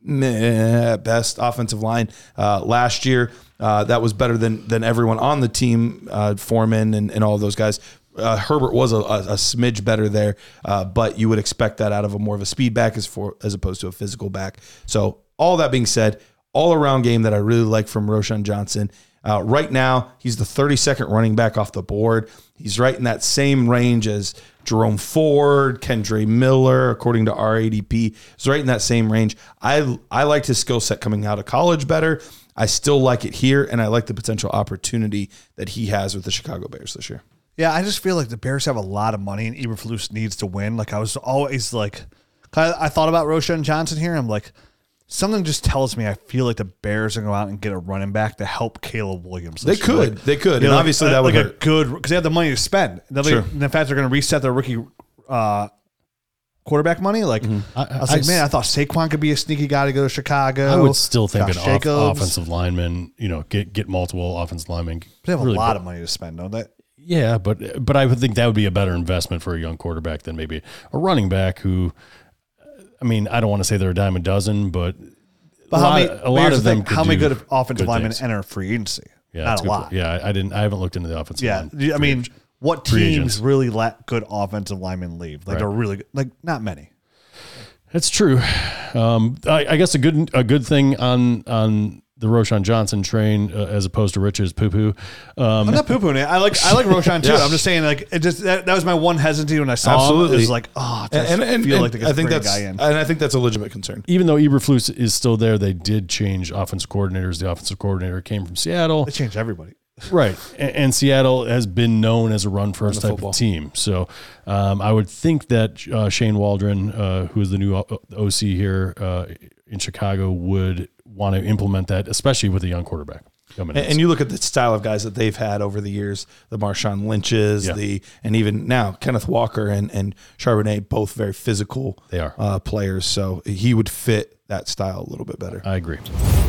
meh, best offensive line uh, last year. Uh, that was better than than everyone on the team, uh, Foreman and, and all of those guys. Uh, Herbert was a, a, a smidge better there, uh, but you would expect that out of a more of a speed back as for as opposed to a physical back. So all that being said, all around game that I really like from Roschon Johnson. Uh, right now, he's the thirty-second running back off the board. He's right in that same range as Jerome Ford, Kendre Miller, according to our A D P. He's right in that same range. I I liked his skill set coming out of college better. I still like it here, and I like the potential opportunity that he has with the Chicago Bears this year. Yeah, I just feel like the Bears have a lot of money, and Eberflus needs to win. Like, I was always like, I thought about Roschon Johnson here. I'm like, something just tells me I feel like the Bears are going to go out and get a running back to help Caleb Williams. They could. Like, they could. You know, and obviously like, that would like hurt. a good, because they have the money to spend. Sure. Be, in fact, they're going to reset their rookie uh, quarterback money. Like, mm-hmm. I, I was I, like, I, man, I thought Saquon could be a sneaky guy to go to Chicago. I would still think Josh an off, offensive lineman, you know, get get multiple offensive linemen. But they have really a lot good. of money to spend, don't they? Yeah, but but I would think that would be a better investment for a young quarterback than maybe a running back who, I mean, I don't want to say they're a dime a dozen, but, but a how lot, many, a lot of them. How many good offensive good linemen things. enter free agency? Yeah, not a lot. Point. Yeah, I didn't. I haven't looked into the offensive yeah, line. I mean, what free teams agents. really let good offensive linemen leave? Like, right. they're really good. Like, not many. That's true. Um, I, I guess a good a good thing on on the Roschon Johnson train uh, as opposed to Rich's poo poo. Um, I'm not poo pooing it. I like I like Roschon too. Yeah. I'm just saying, like, it just that, that was my one hesitancy when I saw Absolutely. him. It was like, oh, I And, and, and, feel and like they could I think bring a that's guy in. and I think that's a legitimate concern. Even though Eberflus is still there, they did change offensive coordinators. The offensive coordinator came from Seattle. They changed everybody. Right. And, and Seattle has been known as a run first type football. of team. So um, I would think that uh, Shane Waldron, uh, who is the new O C here uh, in Chicago, would want to implement that, especially with a young quarterback. And, and you look at the style of guys that they've had over the years, the Marshawn Lynch's, Yeah. the and even now Kenneth Walker and, and Charbonnet, both very physical They are. uh, players. So he would fit that style a little bit better. I agree.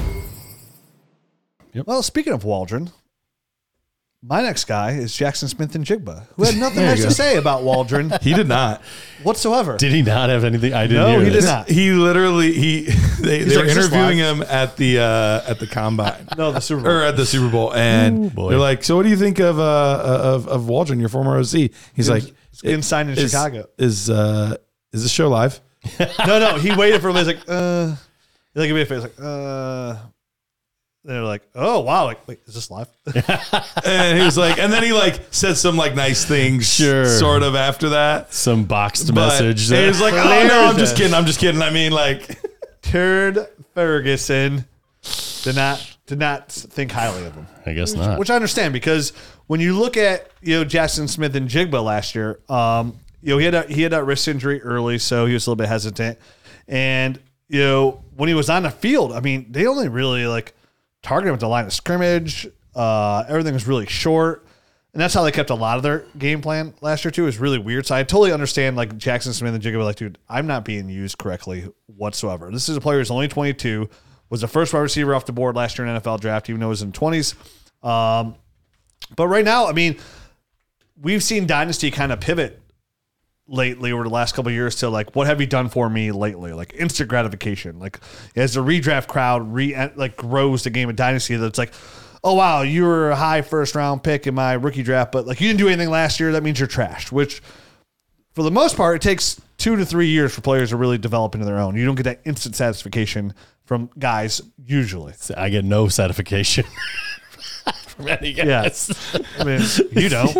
Well, speaking of Waldron, my next guy is Jackson Smith and Jigba, who had nothing There you nice go. to say about Waldron He did not. whatsoever. Did he not have anything? I didn't No, hear he did this. not. He literally he they, they like, were "Is this interviewing live?" him at the uh, at the combine. No, the Super Bowl. Or at the Super Bowl, and Ooh, boy. they're like, "So, what do you think of uh, of of Waldron, your former O C?" He's like, getting signed in is, Chicago. Is uh, is this show live?" no, no, he waited for him. He's like, uh, he's like, he made a face like, uh, they're like, oh wow, like wait, is this live? And he was like, and then he like said some like nice things, Sure. sort of after that. Some boxed But message. he was like, oh no, I'm Hilarious. just kidding. I'm just kidding. I mean, like, Turd Ferguson did not did not think highly of him. I guess not. Which I understand because when you look at you know Jackson Smith and Jigba last year, um, you know he had a, he had a wrist injury early, so he was a little bit hesitant. And you know when he was on the field, I mean they only really like targeted him at the line of scrimmage. Uh, everything was really short, and that's how they kept a lot of their game plan last year too. It was really weird. So I totally understand like Jackson Smith and Jigba were like, dude, I'm not being used correctly whatsoever. This is a player who's only twenty-two. Was the first wide receiver off the board last year in N F L draft, even though he was in the twenties. Um, but right now, I mean, we've seen Dynasty kind of pivot lately over the last couple of years to like, what have you done for me lately? Like instant gratification. Like as the redraft crowd re like grows the game of Dynasty, that's like, oh wow, you were a high first round pick in my rookie draft, but like you didn't do anything last year. That means you're trashed. Which, for the most part, it takes two to three years for players to really develop into their own. You don't get that instant satisfaction from guys usually. I get no satisfaction from any guys. Yeah. I mean, you don't.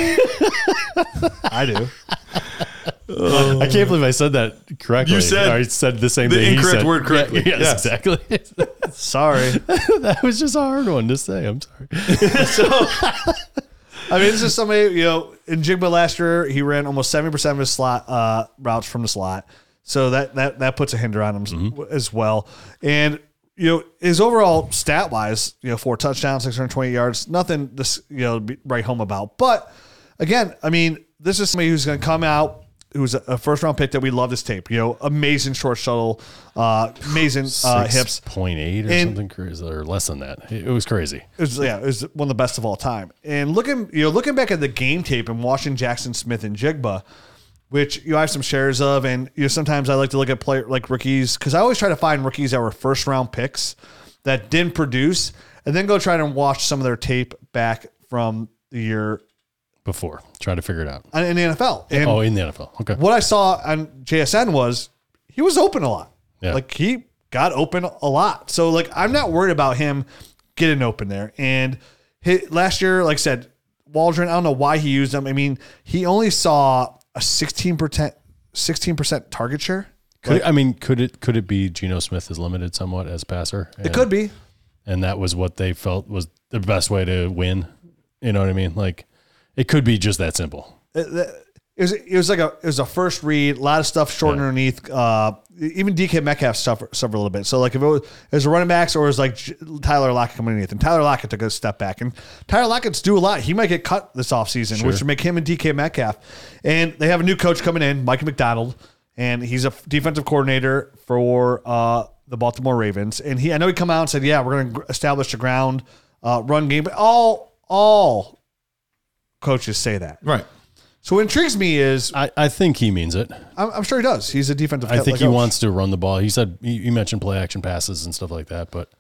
I do. I can't believe I said that correctly. You said I said the same the thing. he incorrect said. word correctly. Yeah, yes, Yes. exactly. Sorry. That was just a hard one to say. I'm sorry. So, I mean, this is somebody, you know, in Jigba last year, he ran almost seventy percent of his slot uh, routes from the slot. So that that that puts a hinder on him mm-hmm. as well. And, you know, his overall stat wise, you know, four touchdowns, six hundred twenty yards, nothing to, you know, be write home about. But again, I mean, this is somebody who's going to come out, who's a first round pick that we love this tape. You know, amazing short shuttle, uh, amazing uh, hips. six point eight or And- something crazy, or less than that. It was crazy. It was, yeah, it was one of the best of all time. And looking, you know, looking back at the game tape and watching Jackson Smith and Jigba, which you know, I have some shares of, and you know, sometimes I like to look at player like rookies because I always try to find rookies that were first round picks that didn't produce, and then go try and watch some of their tape back from the year Before, try to figure it out. in the N F L. And Oh, in the N F L. Okay. what I saw on J S N was he was open a lot. Yeah. Like he got open a lot. So like I'm not worried about him getting open there. And he, last year, like I said, Waldron, I don't know why he used him. I mean, he only saw a sixteen percent sixteen percent target share. Could Like, it, I mean, could it could it be Geno Smith is limited somewhat as passer? it could be. And that was what they felt was the best way to win. You know what I mean? Like, it could be just that simple. It, it was it was like a it was a first read, a lot of stuff short Yeah. underneath. Uh, even D K Metcalf suffered suffered a little bit. So like if it was, it was a running backs or it was like J- Tyler Lockett coming underneath, and Tyler Lockett took a step back, and Tyler Lockett's do a lot. He might get cut this offseason, Sure. which would make him and D K Metcalf. And they have a new coach coming in, Mike McDonald, and he's a defensive coordinator for uh, the Baltimore Ravens. And he I know he come out and said, yeah, we're going to establish a ground uh, run game, but all all coaches say that. right. So what intrigues me is I, I think he means it. I'm, I'm sure he does. He's a defensive. I think like he coach. wants to run the ball. He said he, he mentioned play action passes and stuff like that, but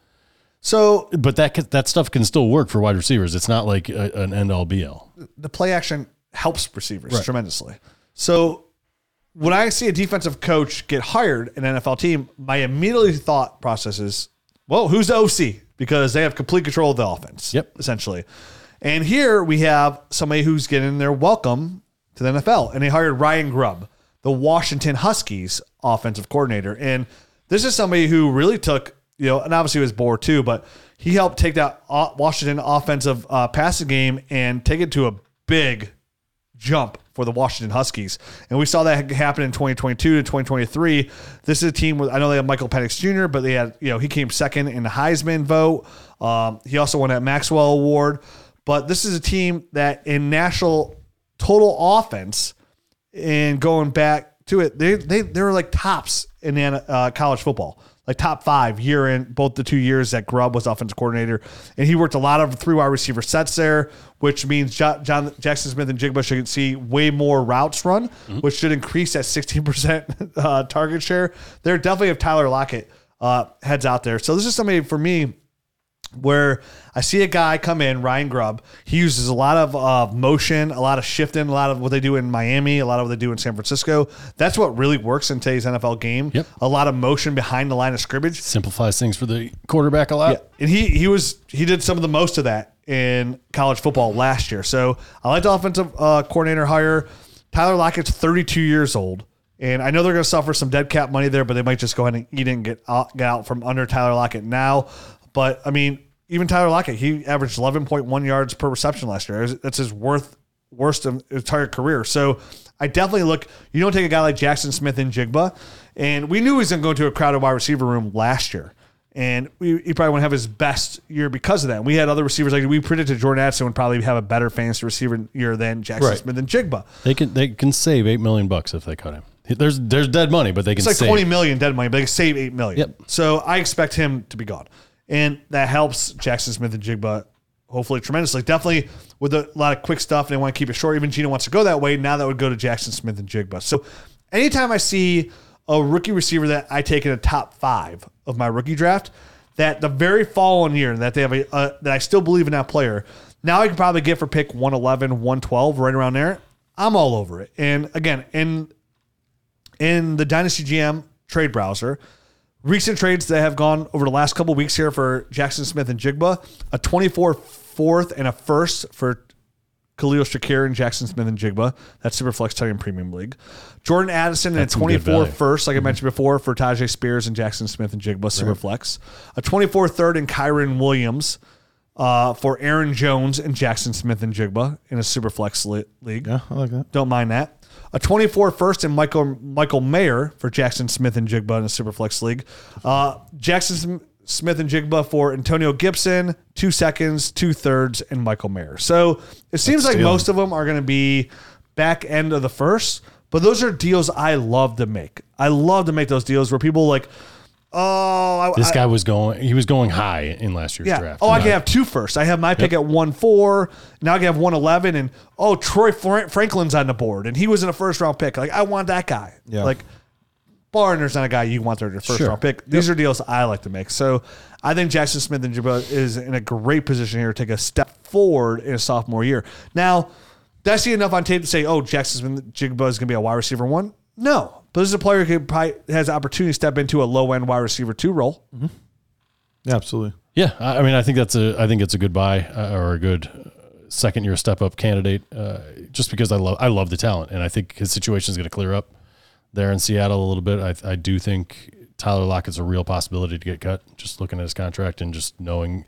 So but that can- that stuff can still work for wide receivers. It's not like a, an end all be all. the play action helps receivers Right. tremendously. So when I see a defensive coach get hired in an N F L team, my immediately thought process is, well, who's the O C? Because they have complete control of the offense. Yep. Essentially. And here we have somebody who's getting their welcome to the N F L. And they hired Ryan Grubb, the Washington Huskies offensive coordinator. And this is somebody who really took, you know, and obviously he was bored too, but he helped take that uh, Washington offensive uh, passing game and take it to a big jump for the Washington Huskies. And we saw that happen in twenty twenty-two to twenty twenty-three. This is a team with, I know they have Michael Penix Junior, but they had, you know, he came second in the Heisman vote. Um, he also won that Maxwell Award. But this is a team that in national total offense and going back to it, they they they were like tops in uh, college football, like top five year in both the two years that Grubb was offensive coordinator, and he worked a lot of three wide receiver sets there, which means John, John Jackson Smith and Jigba should see way more routes run, mm-hmm. which should increase that sixteen percent uh, target share. They're definitely have Tyler Lockett uh, heads out there. So this is somebody for me where I see a guy come in, Ryan Grubb. He uses a lot of uh, motion, a lot of shifting, a lot of what they do in Miami, a lot of what they do in San Francisco. That's what really works in today's N F L game. Yep. A lot of motion behind the line of scrimmage. Simplifies things for the quarterback a lot. Yeah. And he he was he did some of the most of that in college football last year. So I like the offensive uh, coordinator hire. Tyler Lockett's thirty-two years old. And I know they're going to suffer some dead cap money there, but they might just go ahead and eat it and get out, get out from under Tyler Lockett now. But, I mean, even Tyler Lockett, he averaged eleven point one yards per reception last year. That's his worth, worst of his entire career. So I definitely look, you don't take a guy like Jackson Smith-Njigba. And we knew he was going to go into a crowded wide receiver room last year. And we, he probably wouldn't have his best year because of that. We had other receivers, like we predicted Jordan Addison would probably have a better fantasy receiver year than Jackson Right. Smith-Njigba. They can they can save eight million bucks if they cut him. There's there's dead money, but they can It's like save. twenty million dead money, but they can save eight million. Yep. So I expect him to be gone. And that helps Jackson Smith-Njigba hopefully tremendously. Definitely with a lot of quick stuff, and they want to keep it short. Even Gino wants to go that way. Now that would go to Jackson Smith-Njigba. So anytime I see a rookie receiver that I take in the top five of my rookie draft, that the very following year that they have a uh, that I still believe in that player, now I can probably get for pick one eleven, one twelve, right around there. I'm all over it. And again, in in the Dynasty G M trade browser, recent trades that have gone over the last couple of weeks here for Jackson Smith-Njigba, a twenty-four fourth and a first for Khalil Shakir and Jackson Smith-Njigba. That's Superflex Tight End Premium League. Jordan Addison and a That's some good twenty-four value. first, like I mentioned before, for Tajay Spears and Jackson Smith-Njigba, Superflex. A twenty-four third and Kyron Williams uh, for Aaron Jones and Jackson Smith-Njigba in a Superflex li- league. Yeah, I like that. Don't mind that. A twenty-four first and Michael Michael Mayer for Jackson Smith-Njigba in a Superflex league. Uh, Jackson Smith-Njigba for Antonio Gibson, two seconds, two thirds, and Michael Mayer. So it seems like stealing. most of them are going to be back end of the first, but those are deals I love to make. I love to make those deals where people like, oh, I, This I, guy was going. He was going high in last year's yeah. draft. Oh, I And can have two first. I have my pick at one four. Now I can have one eleven, and oh, Troy Fra- Franklin's on the board, and he was in a first round pick. Like I want that guy. Yeah. Like Barner's not a guy you want there to first Sure. round pick. These are deals I like to make. So I think Jackson Smith-Njigba is in a great position here to take a step forward in his sophomore year. Now, did I see enough on tape to say, oh, Jackson Smith-Njigba is going to be a wide receiver one? No. But this is a player who probably has the opportunity to step into a low end wide receiver two role. Yeah, absolutely. Yeah, I I mean, I think that's a, I think it's a good buy uh, or a good uh, second year step up candidate. Uh, just because I love, I love the talent, and I think his situation is going to clear up there in Seattle a little bit. I, I do think Tyler Lockett's a real possibility to get cut. Just looking at his contract and just knowing,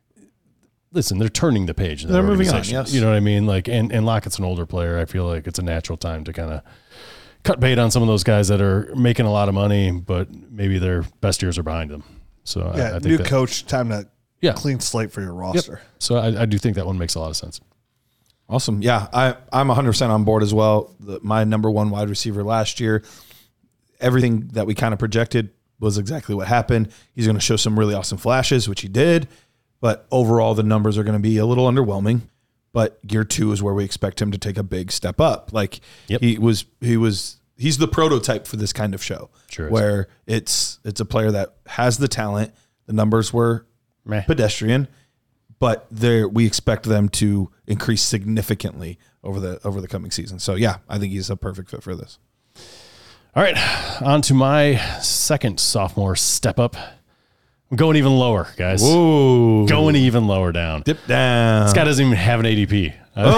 listen, they're turning the page. in that They're moving on, organization. yes. You know what I mean? Like, and and Lockett's an older player. I feel like it's a natural time to kind of cut bait on some of those guys that are making a lot of money, but maybe their best years are behind them. So I, Yeah, I think new that, coach, time to Yeah. clean slate for your Yep. roster. So I, I do think that one makes a lot of sense. Awesome. Yeah, I, I'm one hundred percent on board as well. The, my number one wide receiver last year, everything that we kind of projected was exactly what happened. He's going to show some really awesome flashes, which he did. But overall, the numbers are going to be a little underwhelming. But year two is where we expect him to take a big step up. Like Yep. he was, he was, he's the prototype for this kind of show, Sure is. where it's it's a player that has the talent. The numbers were Meh. pedestrian, but there we expect them to increase significantly over the over the coming season. So yeah, I think he's a perfect fit for this. All right, on to my second sophomore step up. I'm going even lower, guys. Whoa, Going even lower down. dip down. This guy doesn't even have an A D P.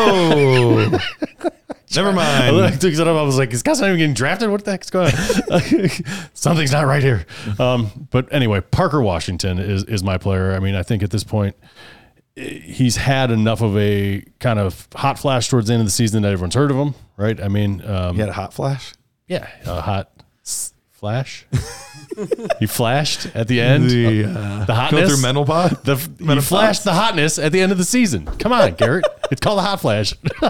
Oh, never I mind. took it up. I was like, this guy's not even getting drafted. What the heck's going on? Something's not right here. Um, but anyway, Parker Washington is, is my player. I mean, I think at this point, he's had enough of a kind of hot flash towards the end of the season that everyone's heard of him, right? I mean, um, You had a hot flash. yeah, a hot s- flash. He flashed at the end. The, the uh, Go hotness. through mental pod. The, he flashed the hotness at the end of the season. Come on, Garrett. It's called a hot flash.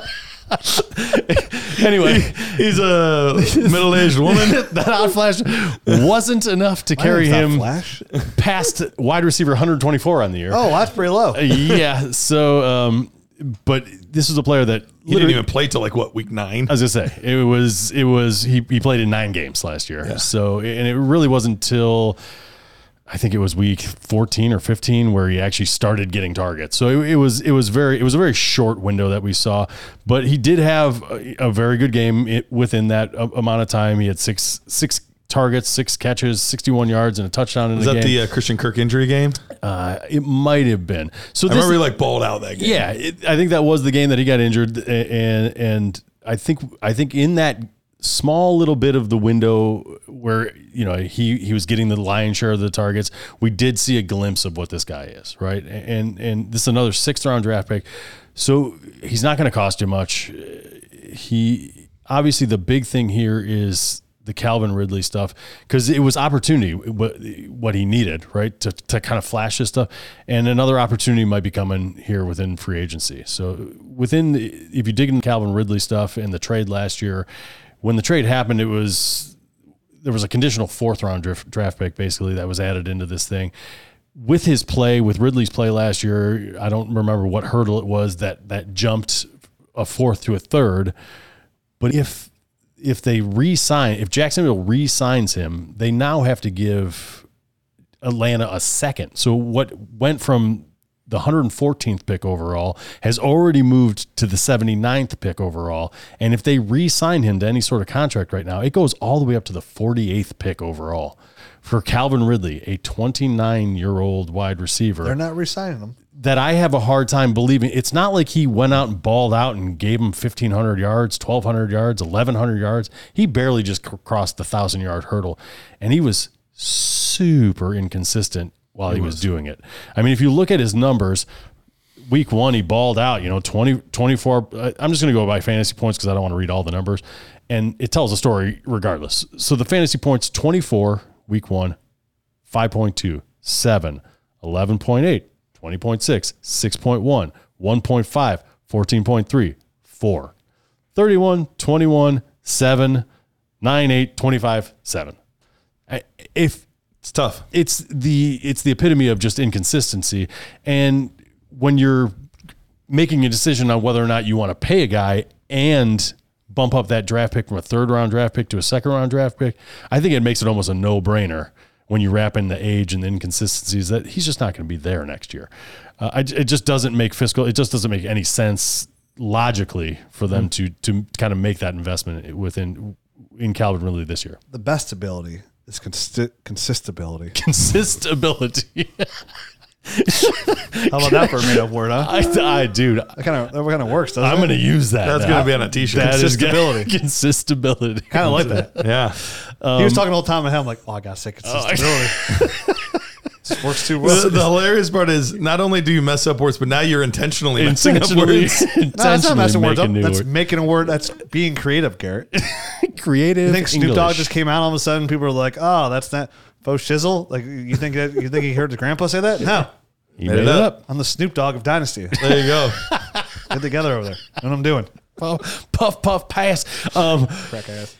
Anyway, He's a middle-aged woman. that hot flash wasn't enough to carry him Flash. past wide receiver one hundred twenty-four on the year. Oh, that's pretty low. Yeah. So, um, but this was a player that He didn't literally, even play till like what week nine. I was gonna say it was it was he he played in nine games last year. So and it really wasn't until I think it was week fourteen or fifteen where he actually started getting targets. So it, it was it was very it was a very short window that we saw, but he did have a, a very good game it, within that amount of time. He had six six targets, six catches, sixty-one yards, and a touchdown in Was the that game. the uh, Christian Kirk injury game? Uh, it might have been. So I this, remember he like balled out that game. yeah, it, I think that was the game that he got injured, and and I think I think in that small little bit of the window where, you know, he he was getting the lion's share of the targets, we did see a glimpse of what this guy is, right? And and this is another sixth round draft pick, so he's not going to cost you much. He obviously, the big thing here is the Calvin Ridley stuff, because it was opportunity, what, what he needed, right, to, to kind of flash this stuff. And another opportunity might be coming here within free agency. So within, the, if you dig into Calvin Ridley stuff in the trade last year, when the trade happened, it was, there was a conditional fourth round draft, draft pick basically that was added into this thing. With his play, with Ridley's play last year, I don't remember what hurdle it was that that jumped a fourth to a third. But if if they re-sign, if Jacksonville re-signs him, they now have to give Atlanta a second. So what went from the one hundred fourteenth pick overall has already moved to the seventy-ninth pick overall. And if they re-sign him to any sort of contract right now, it goes all the way up to the forty-eighth pick overall for Calvin Ridley, a twenty-nine-year-old wide receiver. They're not re-signing him. That I have a hard time believing. It's not like he went out and balled out and gave him fifteen hundred yards, twelve hundred yards, eleven hundred yards. He barely just crossed the one thousand-yard hurdle, and he was super inconsistent while he, he was. was doing it. I mean, if you look at his numbers, week one, he balled out, you know, twenty, twenty-four. I'm just going to go by fantasy points because I don't want to read all the numbers, and it tells a story regardless. So the fantasy points, twenty-four, week one, five point two, seven, eleven point eight, twenty point six, six point one, one point five, fourteen point three, four, thirty-one, twenty-one, seven, nine, eight, twenty-five, seven. If it's tough, it's the, it's the epitome of just inconsistency. And when you're making a decision on whether or not you want to pay a guy and bump up that draft pick from a third round draft pick to a second round draft pick, I think it makes it almost a no brainer when you wrap in the age and the inconsistencies that he's just not going to be there next year. Uh, I, it just doesn't make fiscal, it just doesn't make any sense logically for them mm-hmm. to to kind of make that investment within in Calvin Ridley this year. The best ability is consi- consistability. Consistability. How about that for a made up word, huh? I, I dude, that kind of that kind of works, doesn't I'm it? going to use that. That's going to be on a t-shirt. That Consistability. Is consistability. Kind of like that. Yeah. Um, he was talking all the time, and I'm like, oh, I got to say consistability. This works too well. The, the hilarious part is not only do you mess up words, but now you're intentionally messing up words. No, that's not messing words up. That's word. making a word. That's being creative, Garrett. Creative. You think Snoop English. Dogg just came out all of a sudden? People are like, oh, that's not faux shizzle. Like you think that you think he heard his grandpa say that? No. He made, made it up. I'm the Snoop Dogg of Dynasty. There you go. Get together over there. Know what I'm doing. Puff, puff, puff, pass. Um, Crack ass.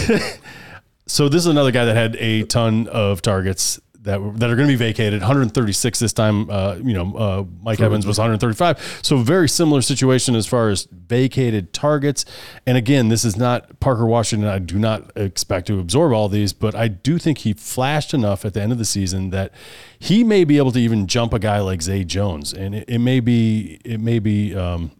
So this is another guy that had a ton of targets that were, that are going to be vacated. one hundred thirty-six this time. Uh, you know, uh, Mike Evans was one hundred thirty-five. So very similar situation as far as vacated targets. And again, this is not Parker Washington. I do not expect to absorb all these, but I do think he flashed enough at the end of the season that he may be able to even jump a guy like Zay Jones. And it, it may be, it may be um,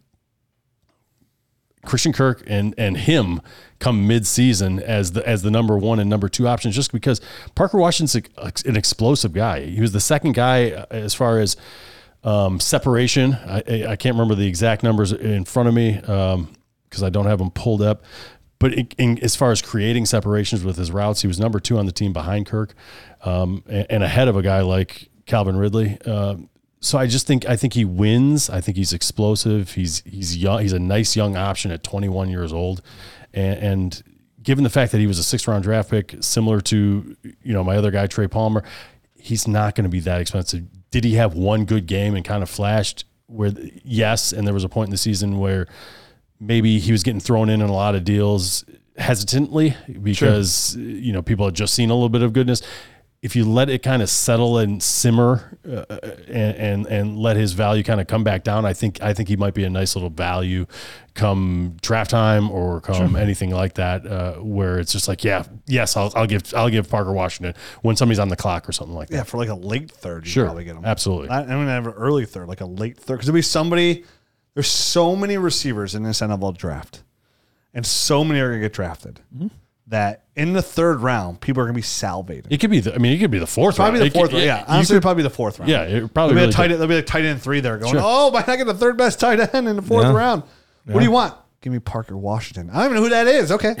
Christian Kirk and and him come mid-season as the as the number one and number two options, just because Parker Washington's an explosive guy. He was the second guy as far as um, separation. I, I can't remember the exact numbers in front of me because um, I don't have them pulled up. But in, in, as far as creating separations with his routes, he was number two on the team behind Kirk um, and, and ahead of a guy like Calvin Ridley. Um, So I just think I think he wins. I think he's explosive. He's he's young. He's a nice young option at twenty-one years old, and, and given the fact that he was a sixth round draft pick, similar to you know my other guy Trey Palmer, he's not going to be that expensive. Did he have one good game and kind of flashed? Where yes, and there was a point in the season where maybe he was getting thrown in in a lot of deals hesitantly because sure. you know people had just seen a little bit of goodness. if you let it kind of settle and simmer uh, and, and and let his value kind of come back down, I think I think he might be a nice little value come draft time or come sure. anything like that, uh, where it's just like, yeah, yes, I'll, I'll give I'll give Parker Washington when somebody's on the clock or something like that. Yeah, for like a late third, you sure, probably get him. Absolutely. I, I'm gonna have an early third, like a late third, because there'll be somebody. There's so many receivers in this N F L draft, and so many are gonna get drafted. Mm-hmm. That in the third round, people are going to be salivating. It could be, the, I mean, it could be the fourth probably round. Probably the fourth could, round, yeah. Honestly, could, probably the fourth round. Yeah, it probably there'll really be a tight, there'll be a tight end three there going, sure. oh, but I get the third best tight end in the fourth yeah. round. Yeah. What do you want? Give me Parker Washington. I don't even know who that is. Okay.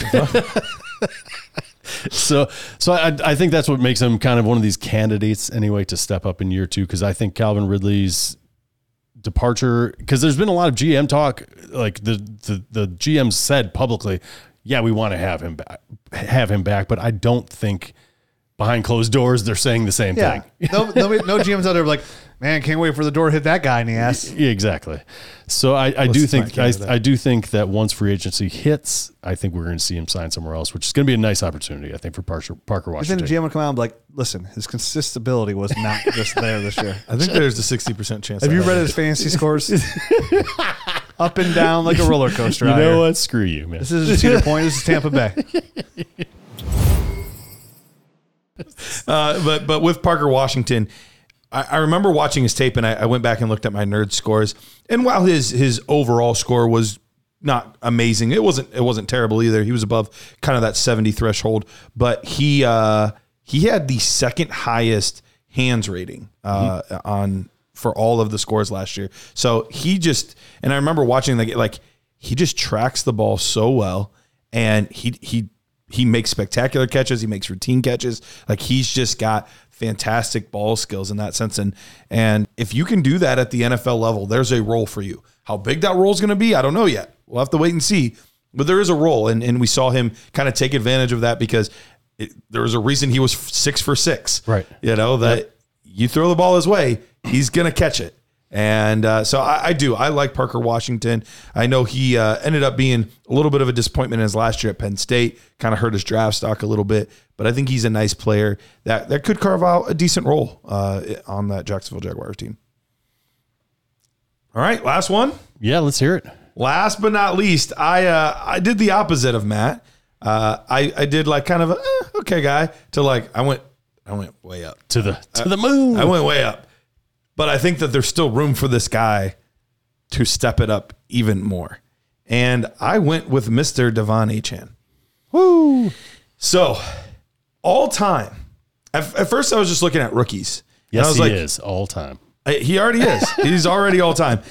so so I, I think that's what makes him kind of one of these candidates anyway to step up in year two, because I think Calvin Ridley's departure, because there's been a lot of G M talk, like the, the, the G Ms said publicly, yeah, we want to have him back, have him back, but I don't think behind closed doors they're saying the same yeah. thing. no, no, no G Ms out there like, man, can't wait for the door to hit that guy in the ass. Yeah, exactly. So I, I do think I, I do think that once free agency hits, I think we're going to see him sign somewhere else, which is going to be a nice opportunity, I think, for Parker, Parker Washington. Then the G M will come out and be like, listen, his consistability was not just there this year. I think there's a sixty percent chance. Have you read his fantasy scores? Up and down like a roller coaster. You know here. what? Screw you, man. This is Cedar Point. This is Tampa Bay. uh, but but with Parker Washington, I, I remember watching his tape, and I, I went back and looked at my nerd scores. And while his his overall score was not amazing, it wasn't it wasn't terrible either. He was above kind of that seventy threshold, but he uh, he had the second highest hands rating uh, mm-hmm. on. for all of the scores last year. So he just, and I remember watching like, like he just tracks the ball so well, and he, he, he makes spectacular catches. He makes routine catches. Like he's just got fantastic ball skills in that sense. And, and if you can do that at the N F L level, there's a role for you. How big that role is going to be, I don't know yet. We'll have to wait and see, but there is a role. And, and we saw him kind of take advantage of that because it, there was a reason he was six for six, right? You know, that yep. you throw the ball his way, he's going to catch it. And uh, so I, I do. I like Parker Washington. I know he uh, ended up being a little bit of a disappointment in his last year at Penn State, kind of hurt his draft stock a little bit, but I think he's a nice player that, that could carve out a decent role uh, on that Jacksonville Jaguars team. All right, last one. Yeah, let's hear it. Last but not least, I uh, I did the opposite of Matt. Uh, I, I did like kind of a, eh, okay guy to like, I went, I went way up. To the, to the moon. I went way up. But I think that there's still room for this guy to step it up even more. And I went with Mister Devon Achane. Woo! So, all time. At, at first, I was just looking at rookies. Yes, I was he like, is all time. I, he already is. He's already all time.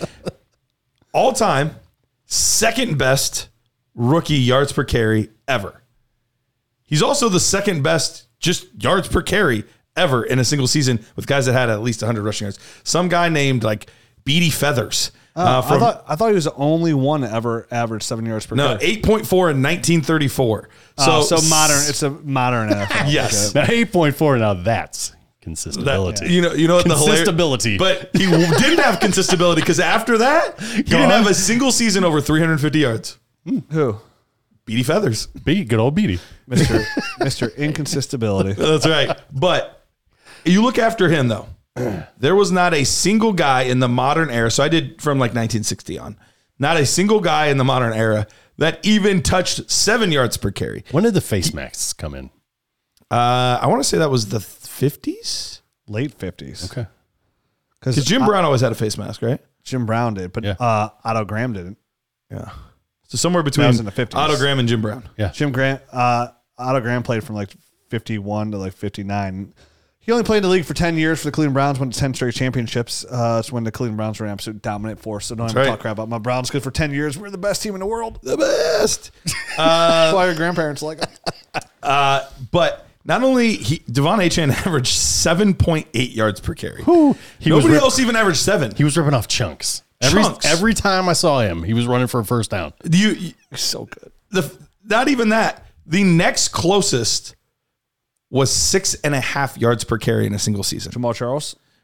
All time, second best rookie yards per carry ever. He's also the second best just yards per carry ever in a single season with guys that had at least one hundred rushing yards. Some guy named like Beatty Feathers. Uh, uh, from, I thought I thought he was the only one to ever average seven yards per no, carry. eight point four in nineteen thirty-four. So, uh, so modern. It's a modern N F L. Yes. Now, eight point four, now that's consistability. That, you know, you know what the consistability. But he didn't have consistability because after that, he Go didn't on. have a single season over three hundred fifty yards. Who? Beatty Feathers. Beat, good old Beatty. Mister Mister Inconsistability. That's right. But you look after him, though. There was not a single guy in the modern era. So I did from like nineteen sixty on. Not a single guy in the modern era that even touched seven yards per carry. When did the face masks come in? Uh, I want to say that was the fifties. Late fifties. Okay. Because Jim Brown always had a face mask, right? Jim Brown did, but yeah. uh, Otto Graham didn't. Yeah. So somewhere between that was in the fifties. Otto Graham and Jim Brown. Yeah. Jim Graham, uh, Otto Graham played from like fifty-one to like fifty-nine. He only played in the league for ten years for the Cleveland Browns, won ten straight championships. Uh, it's when the Cleveland Browns were an absolute dominant force. So don't even right. talk crap about my Browns because for ten years, we're the best team in the world. The best. Uh, That's why your grandparents like us. Uh, but not only he, Devon Achane averaged seven point eight yards per carry. Whew. He Nobody rip, else even averaged seven. He was ripping off chunks. Every, chunks. Every time I saw him, he was running for a first down. You, you so good. The not even that. The next closest was six and a half yards per carry in a single season. Jamal Charles?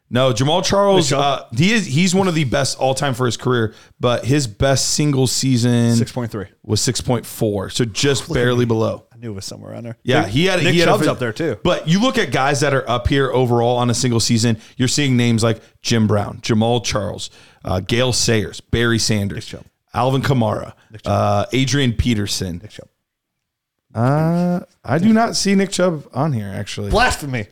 No, Jamal Charles, uh, he is he's one of the best all time for his career, but his best single season six point three was six point four, so just barely below. I knew it was somewhere around there. Yeah, Nick, he had Nick he had Chubb's a, up there too. But you look at guys that are up here overall on a single season, you're seeing names like Jim Brown, Jamal Charles, uh, Gale Sayers, Barry Sanders, Alvin Kamara, uh, Adrian Peterson. Nick Chubb. Uh, I do not see Nick Chubb on here, actually. Blasphemy.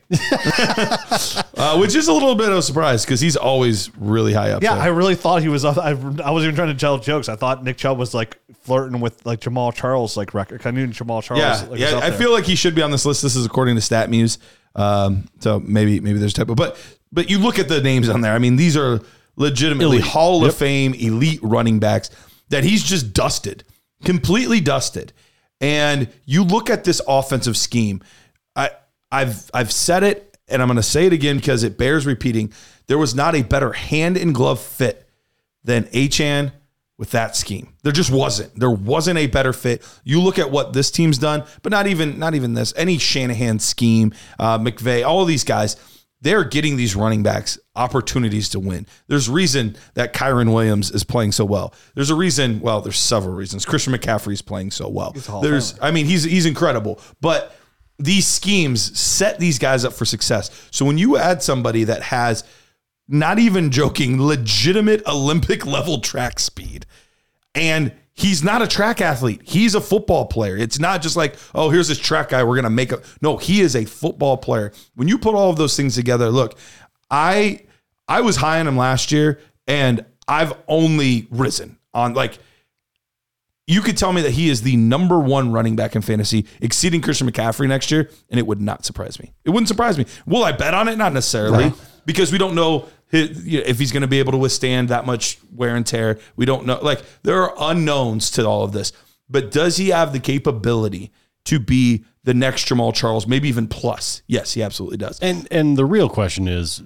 uh, which is a little bit of a surprise because he's always really high up Yeah, there. I really thought he was up. I, I wasn't even trying to tell jokes. I thought Nick Chubb was like flirting with like Jamal Charles like record. I knew Jamal Charles. Yeah, like, was yeah. up I there. feel like he should be on this list. This is according to StatMuse. Um, so maybe maybe there's a typo. But but you look at the names on there. I mean, these are legitimately Elite. Hall Yep. of Fame elite running backs that he's just dusted, completely dusted. And you look at this offensive scheme. I I've I've said it, and I'm going to say it again because it bears repeating. There was not a better hand in glove fit than Achane with that scheme. There just wasn't. There wasn't a better fit. You look at what this team's done, but not even not even this. Any Shanahan scheme, uh, McVay, all of these guys, they're getting these running backs opportunities to win. There's reason that Kyron Williams is playing so well. There's a reason. Well, there's several reasons. Christian McCaffrey is playing so well. There's, I mean, he's he's incredible. But these schemes set these guys up for success. So when you add somebody that has, not even joking, legitimate Olympic level track speed, and he's not a track athlete. He's a football player. It's not just like, oh, here's this track guy. We're going to make a, no, he is a football player. When you put all of those things together, look, I, I was high on him last year and I've only risen on, like, you could tell me that he is the number one running back in fantasy, exceeding Christian McCaffrey next year, and it would not surprise me. It wouldn't surprise me. Will I bet on it? Not necessarily, no. Because we don't know his, you know, if he's going to be able to withstand that much wear and tear. We don't know. Like, there are unknowns to all of this. But does he have the capability to be the next Jamal Charles, maybe even plus? Yes, he absolutely does. And and the real question is,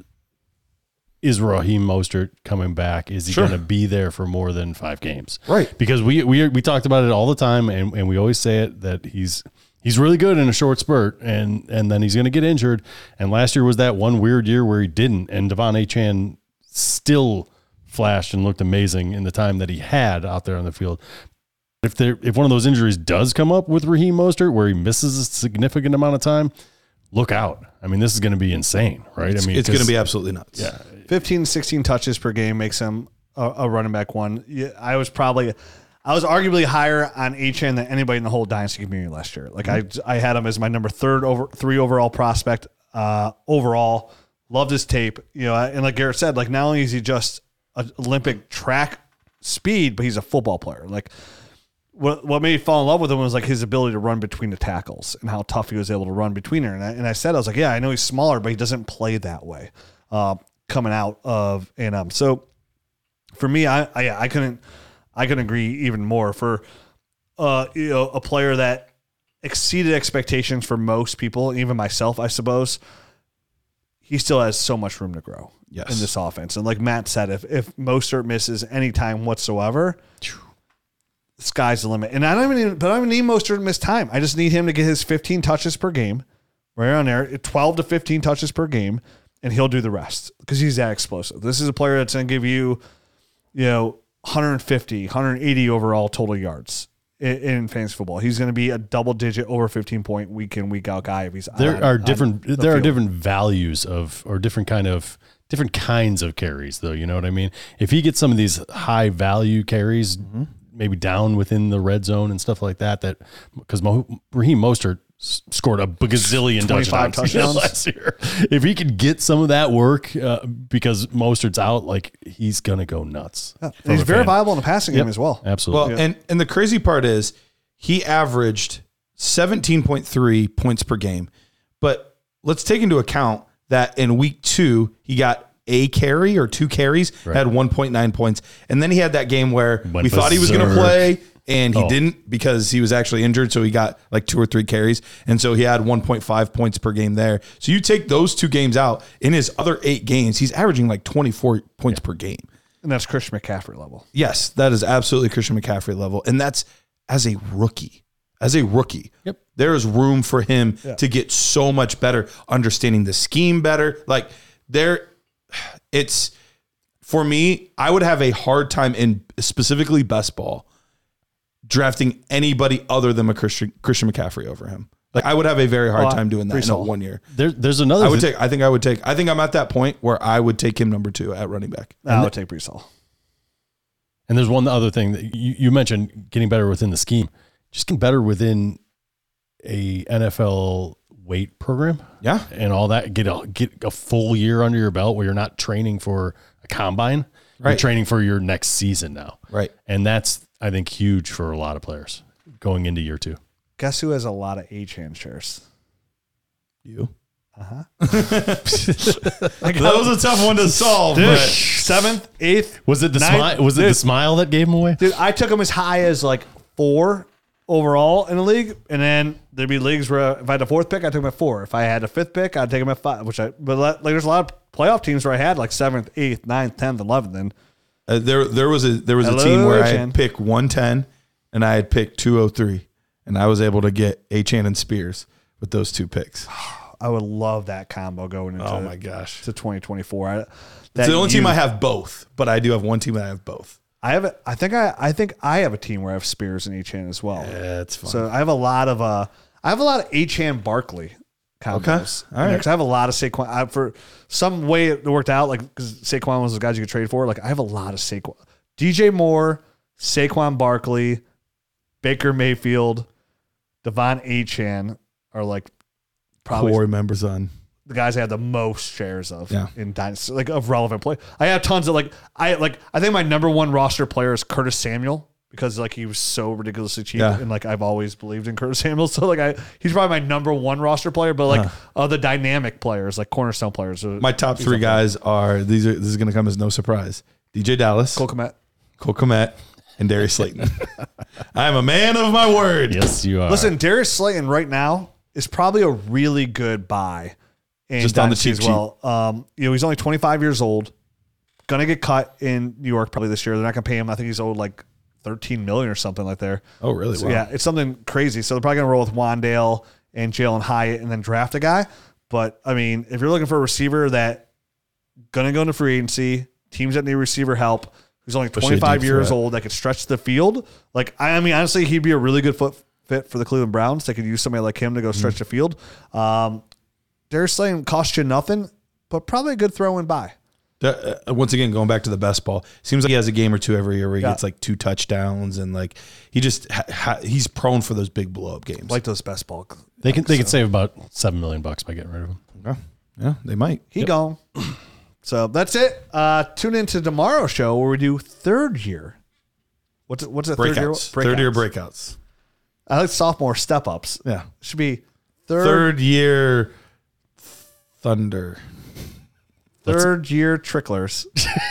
is Raheem Mostert coming back? Is he Sure. going to be there for more than five games? Right. Because we we we talked about it all the time, and, and we always say it, that he's he's really good in a short spurt, and and then he's going to get injured. And last year was that one weird year where he didn't, and Devon Achane still flashed and looked amazing in the time that he had out there on the field. If there if one of those injuries does come up with Raheem Mostert, where he misses a significant amount of time, look out. I mean, this is going to be insane, right? It's, I mean, it's going to be absolutely nuts. Yeah. fifteen, sixteen touches per game makes him a, a running back one. Yeah, I was probably, I was arguably higher on Achane than anybody in the whole dynasty community last year. Like mm-hmm. I, I had him as my number third over three overall prospect. Uh, overall, loved his tape. You know, and like Garrett said, like not only is he just an Olympic track speed, but he's a football player. Like what what made me fall in love with him was like his ability to run between the tackles and how tough he was able to run between her. And I, and I said, I was like, yeah, I know he's smaller, but he doesn't play that way. Uh, coming out of A and M. So for me, I, I I couldn't I couldn't agree even more for uh you know a player that exceeded expectations for most people, even myself, I suppose. He still has so much room to grow Yes. in this offense. And like Matt said, if if Mostert misses any time whatsoever, the sky's the limit. And I don't even but I don't even need Mostert to miss time. I just need him to get his fifteen touches per game, right on there, twelve to fifteen touches per game. And he'll do the rest because he's that explosive. This is a player that's going to give you, you know, one fifty, one eighty overall total yards in, in fantasy football. He's going to be a double digit over fifteen point week in, week out guy. If he's there on, are different the there are field. different values of or different kind of different kinds of carries, though. You know what I mean? If he gets some of these high value carries, mm-hmm. maybe down within the red zone and stuff like that, that because Mo, Raheem Mostert scored a gazillion twenty-five touchdowns, touchdowns last year. If he could get some of that work uh, because Mostert's out, like he's gonna go nuts. Yeah. And he's very fan. viable in the passing Yep. game as well. Absolutely. Well, and, and the crazy part is he averaged seventeen point three points per game. But let's take into account that in week two, he got a carry or two carries, Right. had one point nine points. And then he had that game where Went we thought he was going to berserk. play and he Oh. didn't because he was actually injured. So he got like two or three carries. And so he had one point five points per game there. So you take those two games out, in his other eight games, he's averaging like twenty-four points per game. And that's Christian McCaffrey level. Yes, that is absolutely Christian McCaffrey level. And that's as a rookie. As a rookie. Yep. There is room for him Yeah. to get so much better, understanding the scheme better. Like there, it's for me, I would have a hard time in specifically best ball drafting anybody other than a Christian, Christian McCaffrey over him. Like I would have a very hard Oh, time doing that in a Brees one year. There, there's another. I would th- take, I think I would take, I think I'm at that point where I would take him number two at running back. I would take Brees Hall. And there's one other thing that you, you mentioned getting better within the scheme. Just getting better within a N F L weight program. Yeah. And all that. Get a get a full year under your belt where you're not training for a combine. You're Right. training for your next season now. Right. And that's, I think, huge for a lot of players going into year two. Guess who has a lot of Achane shares? You. I That was a tough one to solve. Dude, But seventh, eighth. Was it the ninth? smile? Was it the Dude, smile that gave him away? Dude, I took him as high as like four overall in the league, and then there'd be leagues where if I had a fourth pick, I took him at four. If I had a fifth pick, I'd take him at five. Which I, but like, there's a lot of playoff teams where I had like seventh, eighth, ninth, tenth, eleventh. And uh, there, there was a there was Hello, a team where I Achane. had picked one ten and I had picked two oh three, and I was able to get Achane and Spears with those two picks. I would love that combo going into Oh my gosh. to twenty twenty-four. I, It's that the only team you- I have both, but I do have one team that I have both. I have. A, I think I. I think I have a team where I have Spears and Achane as well. Yeah, it's fun. So I have a lot of uh, I have a lot of Achane Barkley combos. Okay. All right. Because I have a lot of Saquon. I, for some way it worked out, like because Saquon was the guys you could trade for. Like I have a lot of Saquon, D J Moore, Saquon Barkley, Baker Mayfield, Devon Achane are like probably Core members on. the guys I have the most shares of Yeah. in Dynasty, like of relevant play. I have tons of like I like I think my number one roster player is Curtis Samuel because like he was so ridiculously cheap Yeah. and like I've always believed in Curtis Samuel. So like I he's probably my number one roster player, but like other dynamic players, like cornerstone players. are- My top he's three up there. guys are these are this is gonna come as no surprise. D J Dallas, Cole Kmet. Cole Kmet, and Darius Slayton. I'm a man of my word. Yes, you are. Listen, Darius Slayton right now is probably a really good buy. In Just on the Dynasty cheap, as well. Um, you know, he's only twenty-five years old. Gonna get cut in New York probably this year. They're not gonna pay him. I think he's owed like thirteen million or something like there. Oh, really? So Wow. yeah, it's something crazy. So they're probably gonna roll with Wandale and Jalen Hyatt and then draft a guy. But I mean, if you're looking for a receiver that gonna go into free agency, teams that need receiver help, who's only Especially a twenty-five deep years threat. old that could stretch the field, like I mean, honestly, he'd be a really good foot fit for the Cleveland Browns. They could use somebody like him to go Mm-hmm. stretch the field. Um, Darius Slayton cost you nothing, but probably a good throw in buy. Uh, once again, going back to the best ball, seems like he has a game or two every year where he Yeah. gets like two touchdowns and like he just ha- ha- he's prone for those big blow up games. Like those best ball. they can they can save about seven million bucks by getting rid of him. yeah, yeah, they might. He gone. So that's it. Uh, tune into tomorrow's show where we do third year. What's it? What's it? Third year. Breakouts, third year breakouts. I like sophomore step ups. Yeah, Should be third third year thunder. third year tricklers.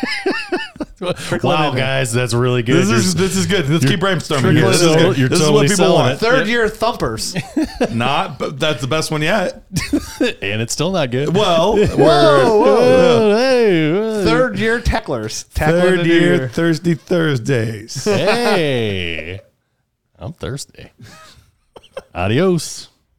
Wow, guys, that's really good. This You're- is this is good. Let's keep brainstorming. you're here. This is so- good. you're This totally is what people selling want. it. Third year thumpers. Not, but that's the best one yet. and it's still not good. Well, we're Whoa, whoa. Oh, hey, hey. Third year tacklers. Tackler of third the year year. Thursday Thursdays. Hey, I'm thirsty. Adios.